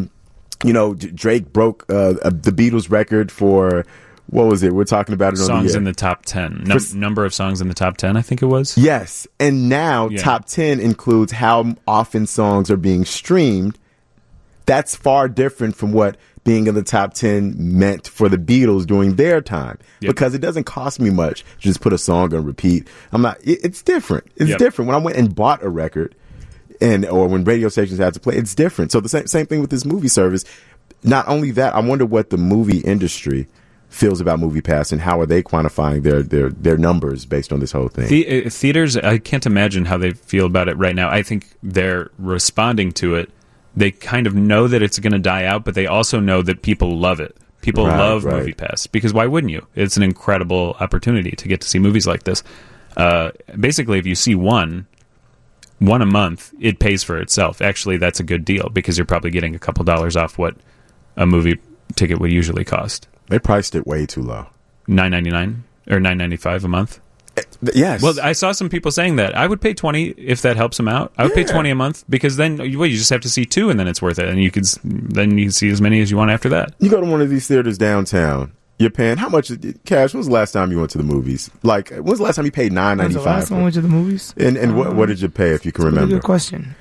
Drake broke the Beatles record for, what was it? We're talking about it on songs the in the top 10. Number of songs in the top 10, I think it was. Yes. And now top 10 includes how often songs are being streamed. That's far different from what being in the top 10 meant for the Beatles during their time, because it doesn't cost me much to just put a song on repeat. It's different. It's different. When I went and bought a record or when radio stations had to play, it's different. So the same thing with this movie service. Not only that, I wonder what the movie industry feels about Movie Pass and how are they quantifying their numbers based on this whole thing. Theaters, I can't imagine how they feel about it right now. I think they're responding to it. They kind of know that it's going to die out, but they also know that people love it. People love Movie Pass because why wouldn't you? It's an incredible opportunity to get to see movies like this. Basically, if you see one a month, it pays for itself. Actually, that's a good deal because you're probably getting a couple dollars off what a movie ticket would usually cost. They priced it way too low. $9.99 or $9.95 a month. Yes. Well, I saw some people saying that I would pay $20 if that helps them out. I would pay $20 a month because then you just have to see 2 and then it's worth it, and you can see as many as you want after that. You go to one of these theaters downtown. You're paying how much? Cash. When was the last time you went to the movies? Like, when was the last time you paid $9.95? When was the last time I went to the movies? And what did you pay if you can remember? Really good question.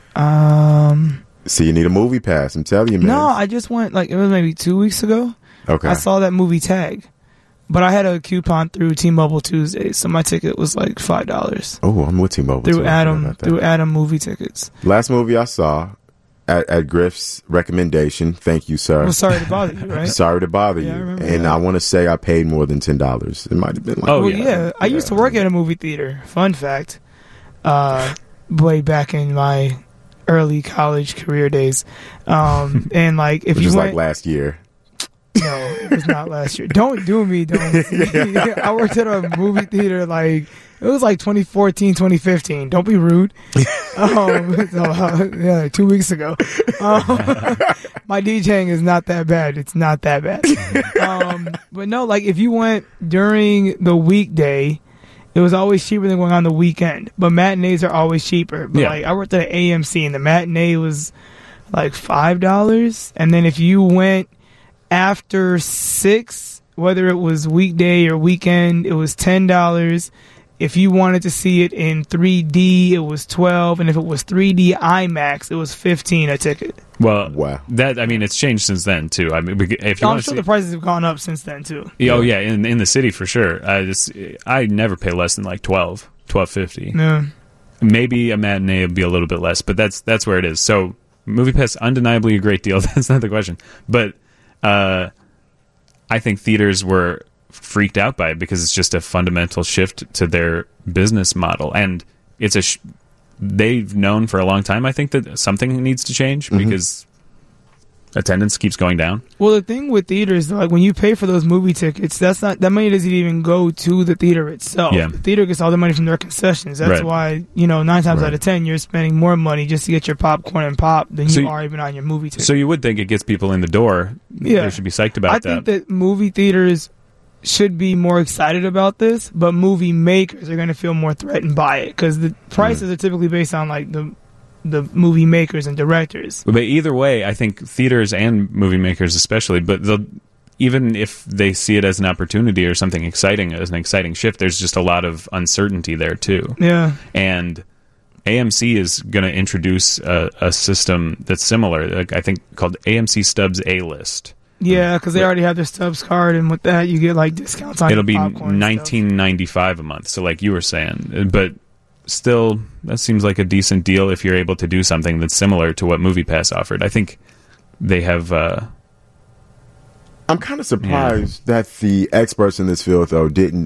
See, you need a movie pass. I'm telling you, man. No, I just went it was maybe 2 weeks ago. Okay. I saw that movie Tag. But I had a coupon through T-Mobile Tuesday, so my ticket was like $5. Oh, I'm with T-Mobile through Adam movie tickets. Last movie I saw at Griff's recommendation. Thank you, sir. Well, sorry to bother you, right? Sorry to bother you. And I want to say I paid more than $10. It might have been like I used to work at a movie theater. Fun fact. Way back in my early college career days. And like if which you was went, like last year. No, it was not last year. Don't do me. I worked at a movie theater it was like 2014, 2015. Don't be rude. 2 weeks ago. My DJing is not that bad. It's not that bad. But no, if you went during the weekday, it was always cheaper than going on the weekend. But matinees are always cheaper. But I worked at AMC and the matinee was like $5. And then if you went after 6, whether it was weekday or weekend, it was $10. If you wanted to see it in 3D, it was $12, and if it was 3D IMAX, it was $15 a ticket. Well, wow. It's changed since then too. I'm sure the prices have gone up since then too. Oh yeah, in the city for sure. I never pay less than like $12.50. Yeah. Maybe a matinee would be a little bit less, but that's where it is. So Movie Pass, undeniably a great deal. That's not the question, but I think theaters were freaked out by it because it's just a fundamental shift to their business model, and it's they've known for a long time, I think, that something needs to change because attendance keeps going down. Well, the thing with theaters, when you pay for those movie tickets, that money doesn't even go to the theater itself. Yeah. The theater gets all the money from their concessions. That's why 9 times out of 10 you're spending more money just to get your popcorn and pop than you are even on your movie ticket. So you would think it gets people in the door. Yeah, they should be psyched about that. I think that movie theaters should be more excited about this, but movie makers are going to feel more threatened by it because the prices are typically based on the movie makers and directors. But either way, I think theaters and movie makers especially, but even if they see it as an opportunity or something exciting, as an exciting shift, there's just a lot of uncertainty there too. Yeah. And AMC is going to introduce a system that's similar, I think called AMC Stubs A-List. Yeah, because they already have their Stubs card, and with that, you get discounts on. It'll be $19.95 a month. So, like you were saying, but still, that seems like a decent deal if you're able to do something that's similar to what MoviePass offered. I think they have. I'm kind of surprised that the experts in this field, though, didn't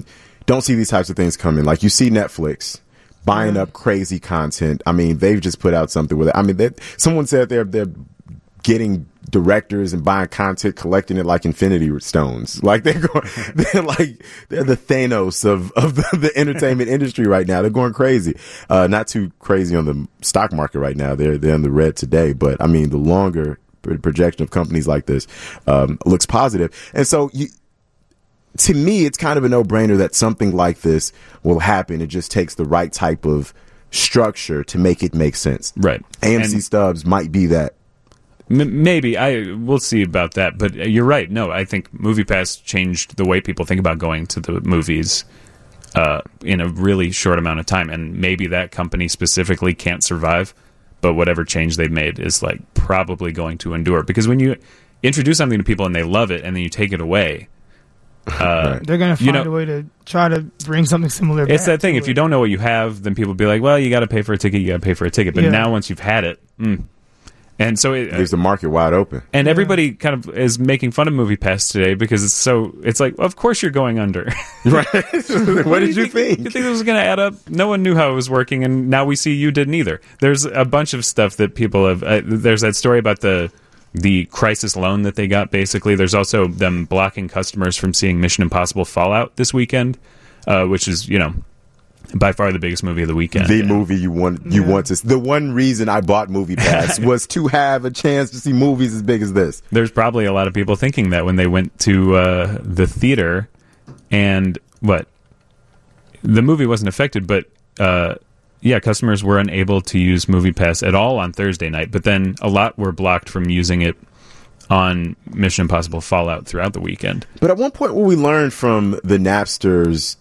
don't see these types of things coming. Like you see Netflix buying up crazy content. I mean, they've just put out something with it. I mean, someone said they're getting directors and buying content, collecting it like Infinity Stones. Like they're the Thanos of the entertainment industry right now. They're going crazy. Not too crazy on the stock market right now. They're in the red today, but I mean, the longer projection of companies like this looks positive. And so to me, it's kind of a no-brainer that something like this will happen. It just takes the right type of structure to make it make sense. Right. AMC Stubs might be that. Maybe. We'll see about that. But you're right. No, I think MoviePass changed the way people think about going to the movies in a really short amount of time. And maybe that company specifically can't survive, but whatever change they've made is like probably going to endure. Because when you introduce something to people and they love it and then you take it away, they're going to find a way to try to bring something similar back. It's that thing. If you don't know what you have, then people be like, well, you got to pay for a ticket. But now once you've had it, and so it leaves the market wide open. And everybody kind of is making fun of MoviePass today because it's like, of course you're going under. Right. What did you think? You think this was going to add up? No one knew how it was working, and now we see you didn't either. There's a bunch of stuff that people have. There's that story about the crisis loan that they got, basically. There's also them blocking customers from seeing Mission Impossible Fallout this weekend, which is, by far the biggest movie of the weekend. The movie you want to see. The one reason I bought MoviePass was to have a chance to see movies as big as this. There's probably a lot of people thinking that when they went to the theater, and the movie wasn't affected, but customers were unable to use MoviePass at all on Thursday night, but then a lot were blocked from using it on Mission Impossible Fallout throughout the weekend. But at one point, what we learned from the Napsters,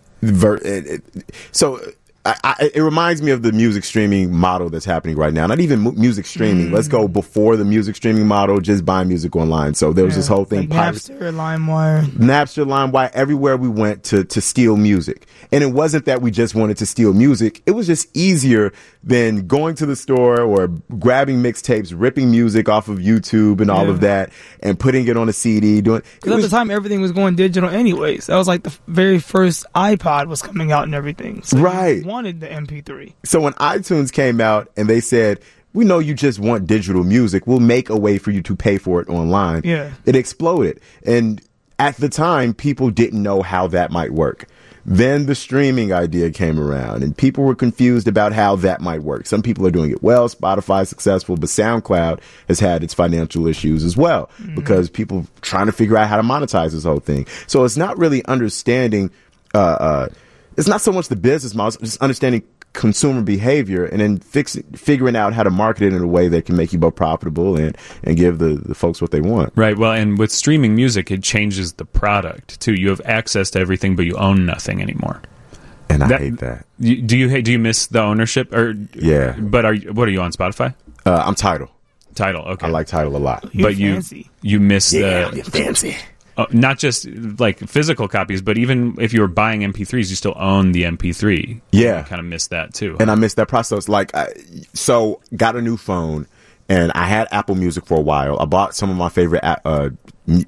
it reminds me of the music streaming model that's happening right now. Not even music streaming. Let's go before the music streaming model, just buying music online. So there was this whole thing. Like Napster, LimeWire, everywhere we went to steal music. And it wasn't that we just wanted to steal music. It was just easier than going to the store or grabbing mixtapes, ripping music off of YouTube and all of that, and putting it on a CD. Because at the time, everything was going digital anyways. That was like the very first iPod was coming out and everything. So right. Wanted the MP3. So when iTunes came out and they said, we know you just want digital music, we'll make a way for you to pay for it online. Yeah. It exploded. And at the time, people didn't know how that might work. Then the streaming idea came around and people were confused about how that might work. Some people are doing it well. Spotify's successful, but SoundCloud has had its financial issues as well because people trying to figure out how to monetize this whole thing. So it's not really understanding, it's not so much the business model, it's just understanding consumer behavior and then figuring out how to market it in a way that can make you both profitable and give the folks what they want. Right. Well, and with streaming music, it changes the product too. You have access to everything, but you own nothing anymore. And I hate that. Do you miss the ownership? Yeah. But what are you on Spotify? I'm Tidal. Tidal. Okay. I like Tidal a lot. But you miss you're fancy. Not just like physical copies, but even if you were buying MP3s, you still own the MP3. Yeah. I kind of miss that too. And I miss that process. Like, so got a new phone and I had Apple Music for a while. I bought some of my favorite albums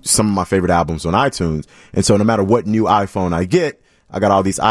on iTunes. And so no matter what new iPhone I get, I got all these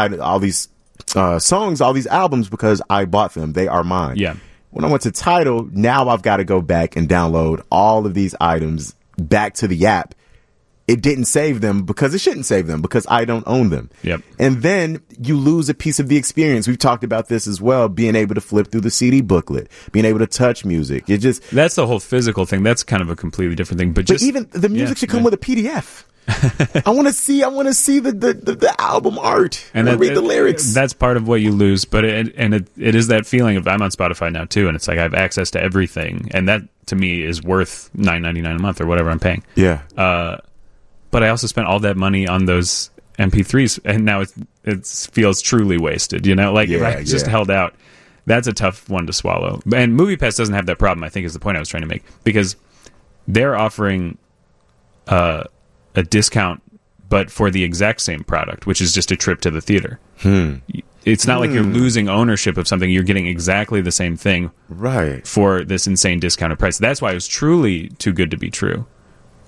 songs, all these albums because I bought them. They are mine. Yeah. When I went to Tidal, now I've got to go back and download all of these items back to the app. It didn't save them because it shouldn't save them because I don't own them. Yep. And then you lose a piece of the experience. We've talked about this as well, being able to flip through the CD booklet, being able to touch music. That's the whole physical thing. That's kind of a completely different thing. But even the music should come with a PDF. I want to see the album art and read the lyrics. That's part of what you lose, but it is that feeling of I'm on Spotify now too, and it's like I have access to everything, and that to me is worth $9.99 a month or whatever I'm paying. Yeah. But I also spent all that money on those MP3s, and now it feels truly wasted. If I just held out, that's a tough one to swallow. And MoviePass doesn't have that problem, I think, is the point I was trying to make, because they're offering a discount, but for the exact same product, which is just a trip to the theater. It's not like you're losing ownership of something. You're getting exactly the same thing right, for this insane discounted price. That's why it was truly too good to be true.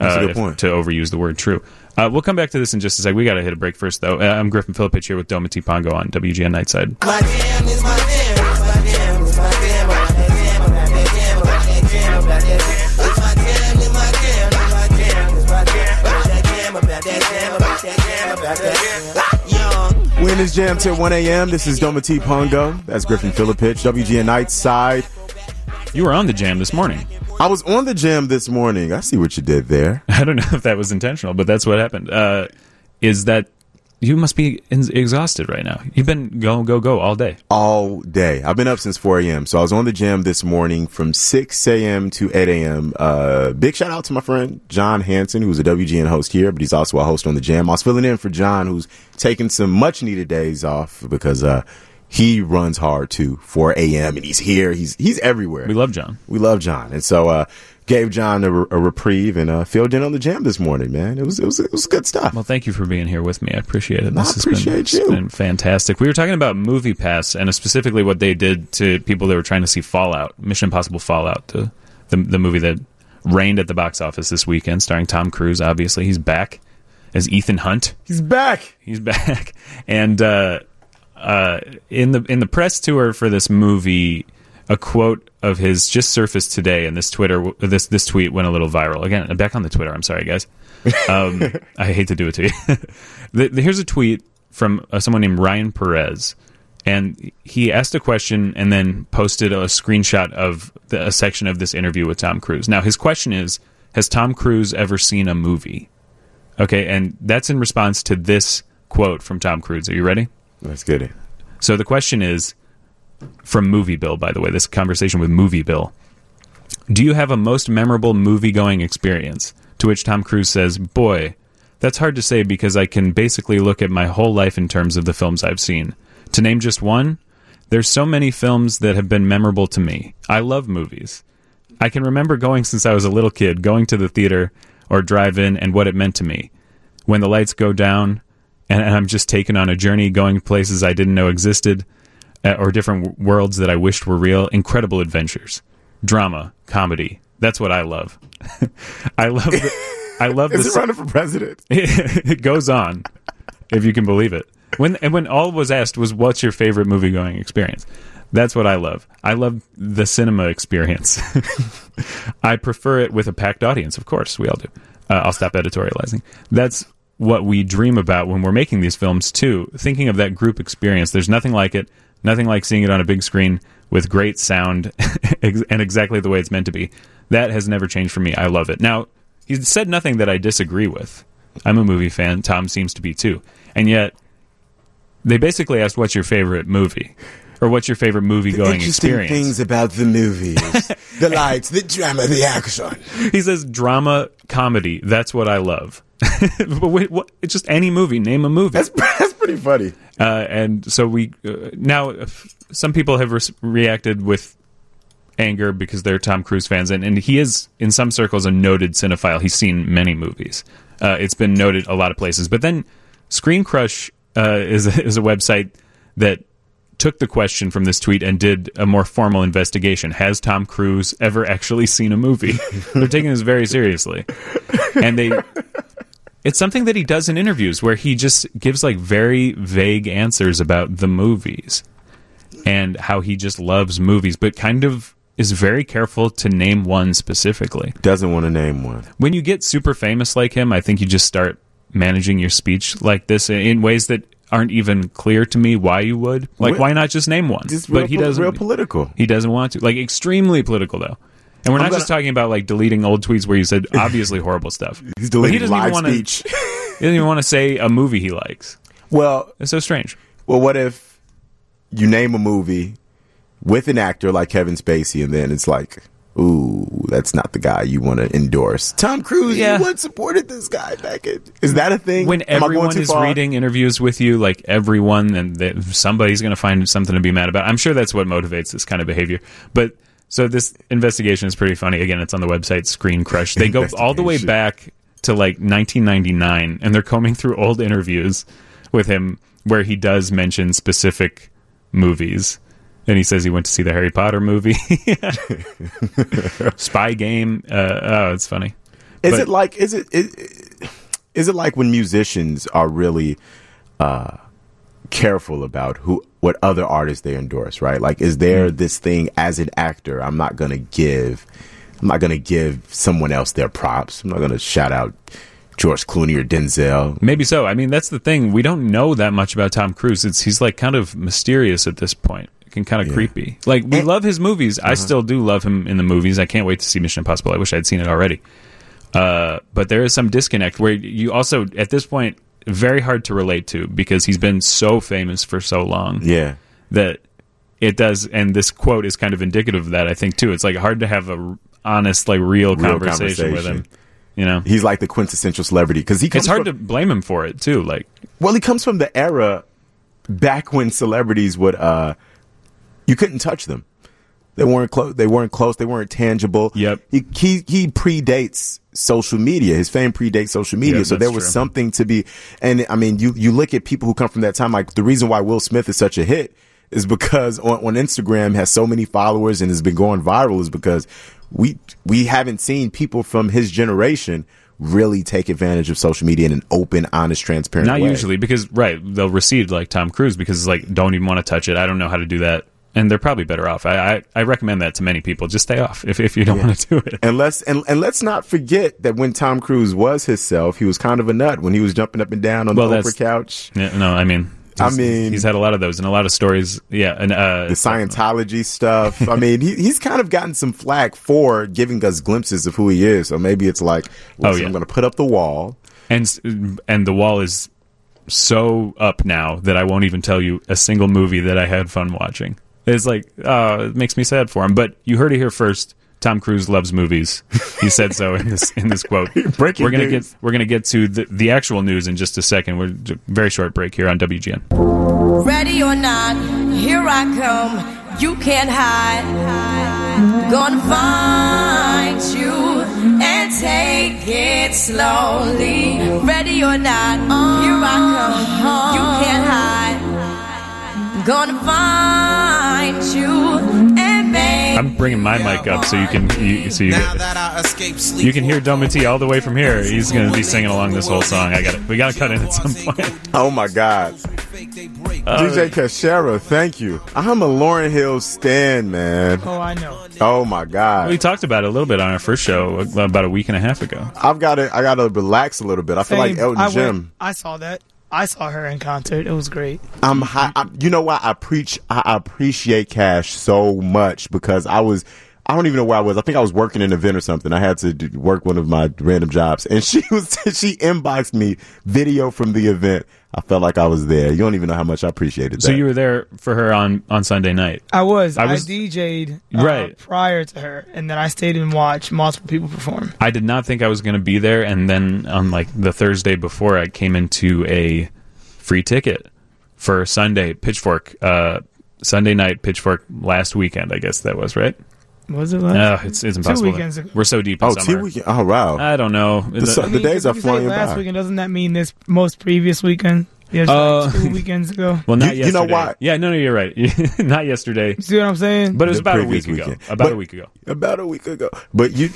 That's a good point. To overuse the word true. We'll come back to this in just a sec. We got to hit a break first, though. I'm Griffin Philippich here with Doma T. Pongo on WGN Nightside. My jam is my jam. My jam is my jam. My jam, my jam, my jam, my jam. It's my jam, it's my jam, my jam, it's my jam. That jam, about that jam, about that jam, about that jam. When is Jam till 1 a.m.? This is Doma T. Pongo. That's Griffin Philippich, WGN Nightside. You were on the Jam this morning. I was on the Jam this morning. I see what you did there. I don't know if that was intentional, but that's what happened. Is that you must be exhausted right now. You've been go all day. All day. I've been up since 4 a.m. So I was on the Jam this morning from 6 a.m. to 8 a.m. Big shout out to my friend John Hanson, who's a WGN host here, but he's also a host on the Jam. I was filling in for John, who's taking some much needed days off because he runs hard too. 4 a.m. and he's here. He's everywhere. We love John. We love John. And so gave John a reprieve and filled in on the Jam this morning, man. It was good stuff. Well, thank you for being here with me. I appreciate it. I appreciate you. It's been fantastic. We were talking about MoviePass and specifically what they did to people that were trying to see Fallout, Mission Impossible Fallout, the movie that reigned at the box office this weekend, starring Tom Cruise. Obviously, he's back as Ethan Hunt. He's back. And in the press tour for this movie, a quote of his just surfaced today, and this tweet went a little viral. Again, back on the Twitter. I'm sorry, guys. I hate to do it to you. Here's a tweet from someone named Ryan Perez, and he asked a question and then posted a screenshot of a section of this interview with Tom Cruise. Now, his question is, has Tom Cruise ever seen a movie? Okay, and that's in response to this quote from Tom Cruise. Are you ready? Let's get it. So the question is, from Movie Bill, by the way, this conversation with Movie Bill. Do you have a most memorable movie-going experience? To which Tom Cruise says, boy, that's hard to say because I can basically look at my whole life in terms of the films I've seen. To name just one, there's so many films that have been memorable to me. I love movies. I can remember going since I was a little kid, going to the theater or drive-in and what it meant to me. When the lights go down and I'm just taken on a journey going places I didn't know existed, or different worlds that I wished were real. Incredible adventures, drama, comedy. That's what I love. I love Is it running for president? It goes on, if you can believe it. When all was asked was, what's your favorite movie going experience? That's what I love. I love the cinema experience. I prefer it with a packed audience. Of course, we all do. I'll stop editorializing. That's what we dream about when we're making these films too. Thinking of that group experience. There's nothing like it. Nothing like seeing it on a big screen with great sound and exactly the way it's meant to be. That has never changed for me. I love it. Now, he said nothing that I disagree with. I'm a movie fan. Tom seems to be too. And yet, they basically asked, what's your favorite movie? Or what's your favorite movie-going experience? Interesting things about the movies. The lights, the drama, the action. He says drama, comedy. That's what I love. But wait, what? It's just any movie. Name a movie. That's pretty funny. And so we now some people have reacted with anger because they're Tom Cruise fans, and he is in some circles a noted cinephile. He's seen many movies. It's been noted a lot of places. But then Screen Crush is a website that took the question from this tweet and did a more formal investigation. Has Tom Cruise ever actually seen a movie? They're taking this very seriously, and it's something that he does in interviews where he just gives like very vague answers about the movies and how he just loves movies, but kind of is very careful to name one specifically. Doesn't want to name one. When you get super famous like him, I think you just start managing your speech like this in ways that aren't even clear to me why you would. Like, why not just name one? But he doesn't. Real political. He doesn't want to. Like, extremely political, though. And we're not just talking about like deleting old tweets where you said obviously horrible stuff. He's deleting live speech. He doesn't even want to say a movie he likes. Well, it's so strange. Well, what if you name a movie with an actor like Kevin Spacey, and then it's like, ooh, that's not the guy you want to endorse. Tom Cruise, you once supported this guy back in. Is that a thing? When everyone is reading interviews with you, like everyone, and somebody's going to find something to be mad about. I'm sure that's what motivates this kind of behavior. But so this investigation is pretty funny. Again, it's on the website Screen Crush. They go all the way back to like 1999, and they're combing through old interviews with him where he does mention specific movies. And he says he went to see the Harry Potter movie. Spy Game. Oh, it's funny. Is it like when musicians are really careful about what other artists they endorse, right? Like, is there this thing as an actor? I'm not gonna give someone else their props. I'm not gonna shout out George Clooney or Denzel. Maybe so. I mean, that's the thing. We don't know that much about Tom Cruise. He's like kind of mysterious at this point. Kind of creepy. Like, we love his movies. I still do love him in the movies. I can't wait to see Mission Impossible. I wish I'd seen it already. But there is some disconnect where you also, at this point, very hard to relate to because he's been so famous for so long. Yeah. That it does, and this quote is kind of indicative of that, I think, too. It's like hard to have a honest, like real conversation with him. You know, he's like the quintessential celebrity because it's hard to blame him for it too. Like, well, he comes from the era back when celebrities would you couldn't touch them. They weren't close. They weren't tangible. Yep. He predates social media. His fame predates social media. Yep, so there was something to be. And I mean, you look at people who come from that time. Like, the reason why Will Smith is such a hit is because on Instagram has so many followers and has been going viral is because we haven't seen people from his generation really take advantage of social media in an open, honest, transparent way. Not usually, because they'll recede like Tom Cruise because it's like, don't even want to touch it. I don't know how to do that. And they're probably better off. I recommend that to many people. Just stay off if you don't want to do it. And let's not forget that when Tom Cruise was himself, he was kind of a nut when he was jumping up and down on the Oprah couch. Yeah, no, I mean, he's had a lot of those and a lot of stories. Yeah, and the Scientology stuff. I mean, he's kind of gotten some flack for giving us glimpses of who he is. So maybe it's like, I'm going to put up the wall, and the wall is so up now that I won't even tell you a single movie that I had fun watching. It's like, it makes me sad for him. But you heard it here first. Tom Cruise loves movies. He said so in this quote. We're gonna get to the actual news in just a second. We're very short break here on WGN. Ready or not, here I come. You can't hide. Gonna find you and take it slowly. Ready or not, here I come. You can't hide. Gonna find you and make. I'm bringing my mic up so you can hear Domity all the way from here. He's going to be singing along this whole song. We got to cut in at some point. Oh my God, DJ Cashera, thank you. I'm a Lauryn Hill stan, man. Oh, I know. Oh my God, we talked about it a little bit on our first show about a week and a half ago. I got to relax a little bit. I feel like Elton Jim. I saw that. I saw her in concert. It was great. You know why I appreciate Cash so much because I don't even know where I was. I think I was working an event or something. I had to work one of my random jobs, and she inboxed me video from the event. I felt like I was there. You don't even know how much I appreciated that. So you were there for her on Sunday night. I was. I DJ'd prior to her, and then I stayed and watched multiple people perform. I did not think I was going to be there, and then on like the Thursday before, I came into a free ticket for Sunday Pitchfork. Sunday night Pitchfork last weekend, I guess that was, right? Was it last? It's impossible. 2 weekends ago. We're so deep in summer. Oh, wow. I don't know. The days are flying by. Last weekend, doesn't that mean this most previous weekend? Yeah, like 2 weekends ago. Well, not yesterday. You know why? Yeah, no, you're right. Not yesterday. See what I'm saying? But it was about a week ago. About a week ago. But you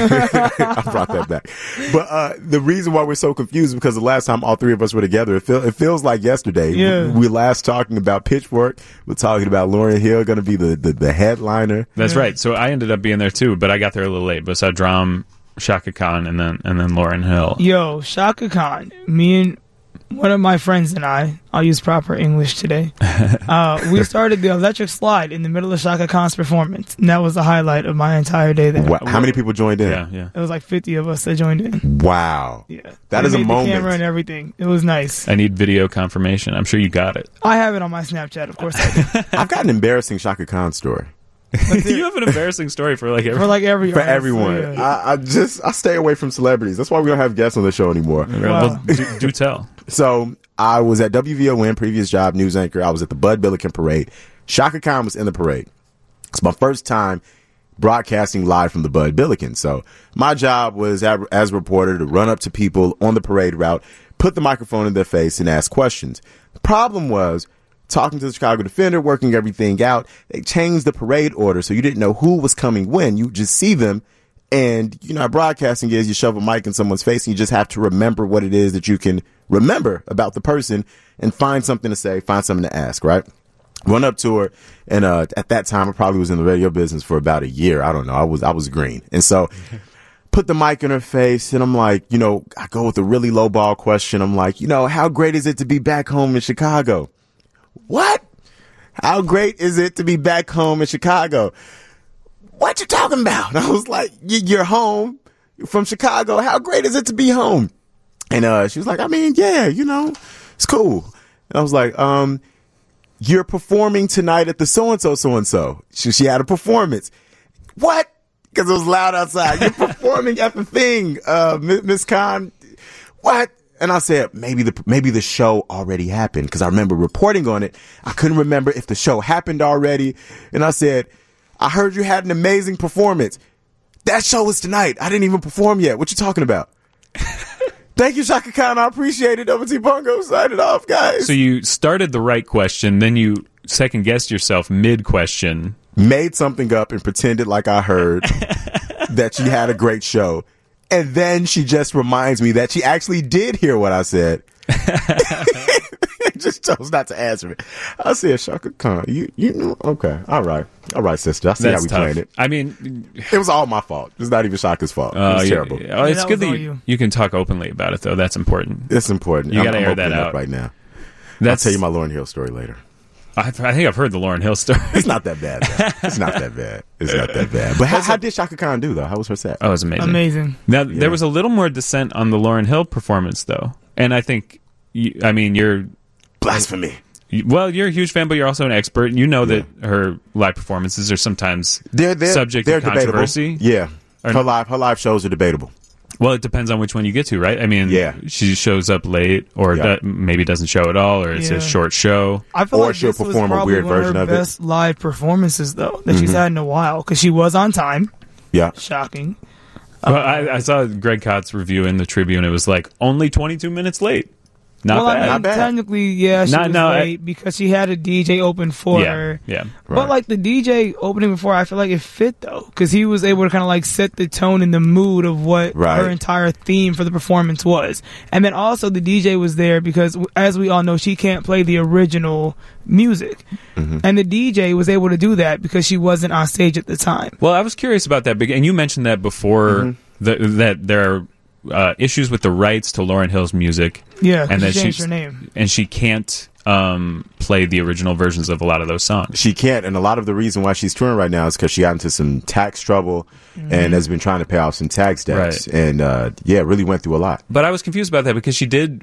I brought that back. But the reason why we're so confused is because the last time all three of us were together, it feels like yesterday. Yeah. We last talking about Pitchfork. We're talking about Lauryn Hill going to be the headliner. That's right. So I ended up being there too, but I got there a little late. But I saw Drum, Shaka Khan, and then Lauryn Hill. Yo, Shaka Khan. Me and one of my friends and I'll use proper English today. We started the electric slide in the middle of Shaka Khan's performance. And that was the highlight of my entire day there. Wow. How many people joined in? Yeah. It was like 50 of us that joined in. Wow. Yeah. That is a moment. The camera and everything. It was nice. I need video confirmation. I'm sure you got it. I have it on my Snapchat. Of course I do. I've got an embarrassing Shaka Khan story. You have an embarrassing story for everyone. Yeah. I stay away from celebrities. That's why we don't have guests on the show anymore. Well, do tell. So I was at WVON, previous job, news anchor. I was at the Bud Billiken parade. Shaka Khan was in the parade. It's my first time broadcasting live from the Bud Billiken. So my job was, as a reporter, to run up to people on the parade route, put the microphone in their face, and ask questions. The problem was, talking to the Chicago Defender, working everything out, they changed the parade order, so you didn't know who was coming when. You just see them, And you know how broadcasting is, you shove a mic in someone's face and you just have to remember what it is that you can remember about the person and find something to say, find something to ask, right? Went up to her, and at that time I probably was in the radio business for about a year. I don't know. I was green. And so put the mic in her face, and I'm like, you know, I go with a really low ball question. I'm like, you know, how great is it to be back home in Chicago? What? How great is it to be back home in Chicago? What you talking about? I was like, you're home. You're from Chicago. How great is it to be home? And she was like, I mean, yeah, you know, it's cool. And I was like, you're performing tonight at the so-and-so, so-and-so. She had a performance. What? Because it was loud outside. You're performing at the thing, Miss Khan. What? And I said, maybe the show already happened, because I remember reporting on it. I couldn't remember if the show happened already. And I said, I heard you had an amazing performance. That show was tonight. I didn't even perform yet. What you talking about? Thank you, Shaka Khan. I appreciate it. Double T Bongo, sign it off, guys. So you started the right question, then you second-guessed yourself mid-question. Made something up and pretended like I heard that she had a great show. And then she just reminds me that she actually did hear what I said. Just chose not to answer it. I said, Shaka Khan, you know, okay, all right, sister. I see how we playing it. I mean, it was all my fault. It's not even Shaka's fault. It was terrible. It's good that you can talk openly about it, though. That's important. It's important. You got to air that out right now. I'll tell you my Lauryn Hill story later. I think I've heard the Lauryn Hill story. It's not that bad. It's not that bad. It's not that bad. But how did Shaka Khan do, though? How was her set? Oh, it was amazing. Amazing. Now, there was a little more dissent on the Lauryn Hill performance, though. And I think, you're... Blasphemy. Well, you're a huge fan, but you're also an expert. You know that her live performances are sometimes subject to controversy. Yeah. Her live shows are debatable. Well, it depends on which one you get to, right? I mean, she shows up late, or maybe doesn't show at all, or it's a short show. I feel like she'll perform a weird version of it. Best live performances, though, that she's had in a while, because she was on time. Yeah, shocking. Well, I saw Greg Kott's review in the Tribune. It was like only 22 minutes late. Not bad. I mean, technically, she was late because she had a DJ open for her. Yeah, but like the DJ opening before, I feel like it fit though, because he was able to kind of like set the tone and the mood of what her entire theme for the performance was. And then also the DJ was there because, as we all know, she can't play the original music, and the DJ was able to do that because she wasn't on stage at the time. Well, I was curious about that, and you mentioned that before that there are issues with the rights to Lauryn Hill's music. Yeah, and she changed her name. And she can't play the original versions of a lot of those songs. She can't, and a lot of the reason why she's touring right now is because she got into some tax trouble and has been trying to pay off some tax debts. And really went through a lot. But I was confused about that because she did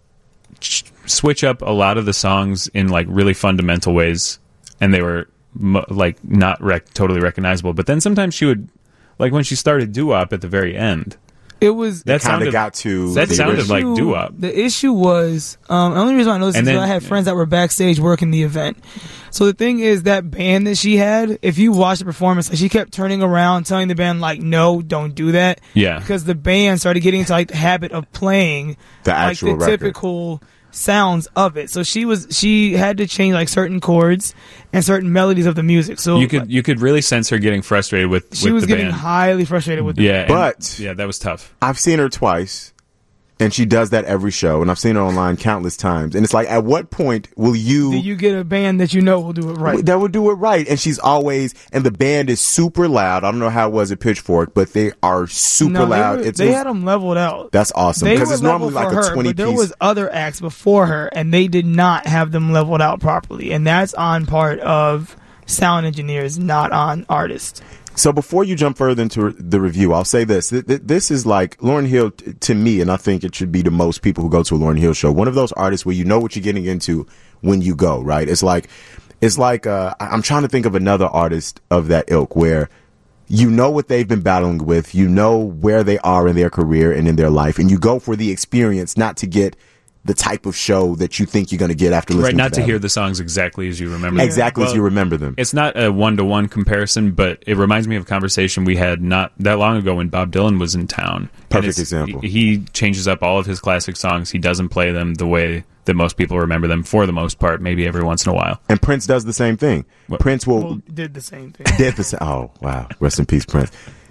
switch up a lot of the songs in like really fundamental ways, and they were like not totally recognizable. But then sometimes she would, like when she started doo-wop at the very end, it was that kind of got to that sounded like doo-wop. The issue was the only reason I know this is because I had friends that were backstage working the event. So the thing is, that band that she had, if you watch the performance, like, she kept turning around telling the band like, no, don't do that. Yeah, because the band started getting into like the habit of playing the actual record. Typical sounds of it. So she had to change like certain chords and certain melodies of the music. So you could really sense her getting frustrated with the band. She was getting highly frustrated with the band. But that was tough. I've seen her twice, and she does that every show, and I've seen her online countless times. And it's like, at what point will you get a band that you know will do it right? That will do it right. And she's always, and the band is super loud. I don't know how it was at Pitchfork, but they are super loud. They had them leveled out. That's awesome, because it's normally like a 20 piece. There was other acts before her, and they did not have them leveled out properly. And that's on part of sound engineers, not on artists. So before you jump further into the review, I'll say this. This is like Lauryn Hill to me, and I think it should be to most people who go to a Lauryn Hill show, one of those artists where you know what you're getting into when you go, right? It's like I'm trying to think of another artist of that ilk where you know what they've been battling with, you know where they are in their career and in their life, and you go for the experience, not to get the type of show that you think you're going to get after listening not to hear the songs exactly as you remember them. Exactly as you remember them. It's not a one-to-one comparison, but it reminds me of a conversation we had not that long ago when Bob Dylan was in town. Perfect example. He changes up all of his classic songs. He doesn't play them the way that most people remember them, for the most part, maybe every once in a while. And Prince does the same thing. Prince did the same thing. Oh, wow. Rest in peace, Prince.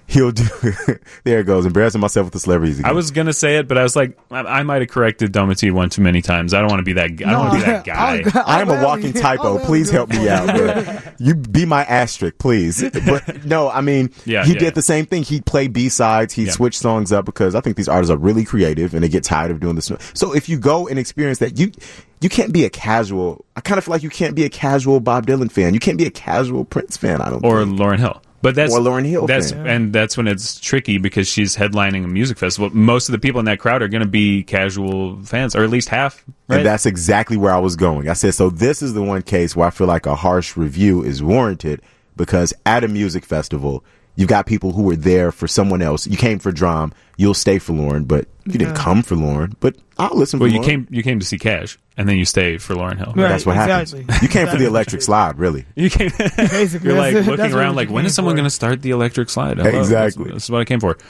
he'll do. There it goes, embarrassing myself with the celebrities again. I was gonna say it, but I was like, I might have corrected Domity one too many times. I don't want to be that. I don't want to be that guy. I am a walking typo. Please help me out. But you be my asterisk, please. But no, I mean, he did the same thing. He'd play B-sides. He'd switch songs up because I think these artists are really creative and they get tired of doing this. So if you go and experience that, you can't be a casual. I kind of feel like you can't be a casual Bob Dylan fan. You can't be a casual Prince fan. I don't. Or think. Lauryn Hill. But that's or Lauryn Hill fan. And that's when it's tricky because she's headlining a music festival. Most of the people in that crowd are going to be casual fans, or at least half. Right? And that's exactly where I was going. I said, so this is the one case where I feel like a harsh review is warranted because at a music festival, you've got people who were there for someone else. You came for Drum. You'll stay for Lauryn, but you didn't come for Lauryn. But I'll listen for Lauryn. You came to see Cash, and then you stay for Lauryn Hill. Right, that's what happens. You came for the electric slide, really. You came. Basically, you're like looking around, like, when is someone going to start the electric slide? Exactly. This is what I came for.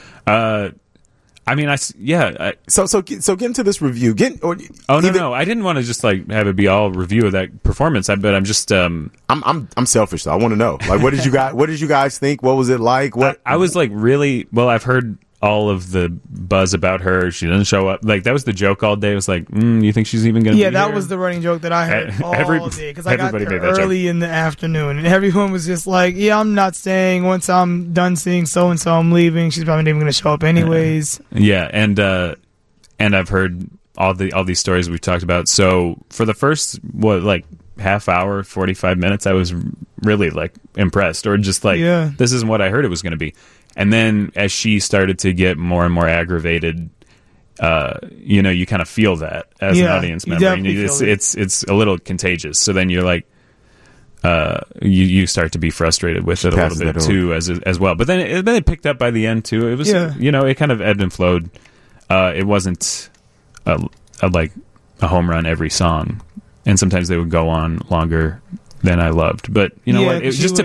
I mean, So get into this review. No, I didn't want to just like have it be all review of that performance. But I'm just I'm selfish though. I want to know, like, what did you guys think? What was it like? What I was like, really well. I've heard all of the buzz about her. She doesn't show up. Like, that was the joke all day. It was like, you think she's even going to be that here? was the running joke that I heard all day. Because I got there made that early in the afternoon. And everyone was just like, yeah, I'm not staying. Once I'm done seeing so-and-so, I'm leaving. She's probably not even going to show up anyways. Yeah, and I've heard all these stories we've talked about. So for the first, half hour, 45 minutes, I was really, like, impressed. Or just like, this isn't what I heard it was going to be. And then as she started to get more and more aggravated, you kind of feel that as an audience member. And it's a little contagious. So then you're like, you start to be frustrated with it a little bit too, as well. But then it picked up by the end too. It was, it kind of ebbed and flowed. It wasn't like a home run every song, and sometimes they would go on longer than I loved. But you know what? It was just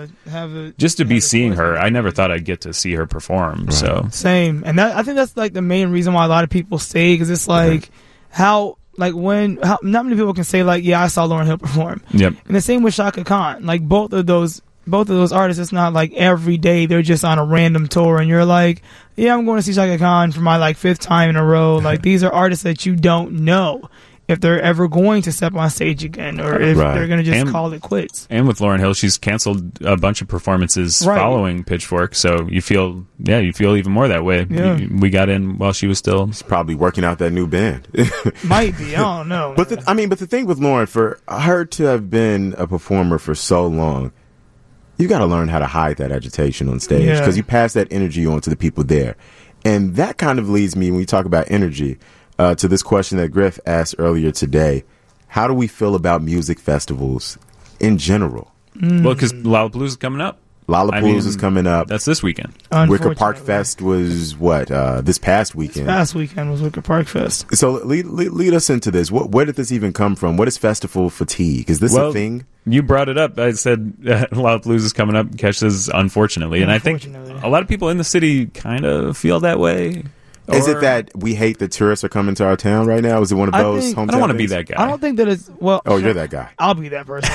to be seeing her. I never thought I'd get to see her perform. Right. So same, and I think that's like the main reason why a lot of people stay, because it's like how not many people can say like, I saw Lauryn Hill perform. Yep. And the same with Chaka Khan. Like both of those artists, it's not like every day they're just on a random tour and you're like, I'm going to see Chaka Khan for my like 5th time in a row. Like these are artists that you don't know if they're ever going to step on stage again, or if they're going to just call it quits. And with Lauryn Hill, she's canceled a bunch of performances following Pitchfork, so you feel even more that way. Yeah. We got in while she was still... She's probably working out that new band. Might be, I don't know. But the thing with Lauryn, for her to have been a performer for so long, you got to learn how to hide that agitation on stage, because you pass that energy on to the people there. And that kind of leads me, when we talk about energy, to this question that Griff asked earlier today. How do we feel about music festivals in general? Well, because Lollapalooza is coming up. Lollapalooza is coming up. That's this weekend. Wicker Park Fest was this past weekend? This past weekend was Wicker Park Fest. So lead us into this. Where did this even come from? What is festival fatigue? Is this a thing? You brought it up. I said Lollapalooza is coming up. Kesh says unfortunately. And I think a lot of people in the city kind of feel that way. Is it that we hate that tourists are coming to our town right now? Is it one of those hometown I don't want to be things? that guy. I don't think that it's... Well, oh, you're that guy. I'll be that person.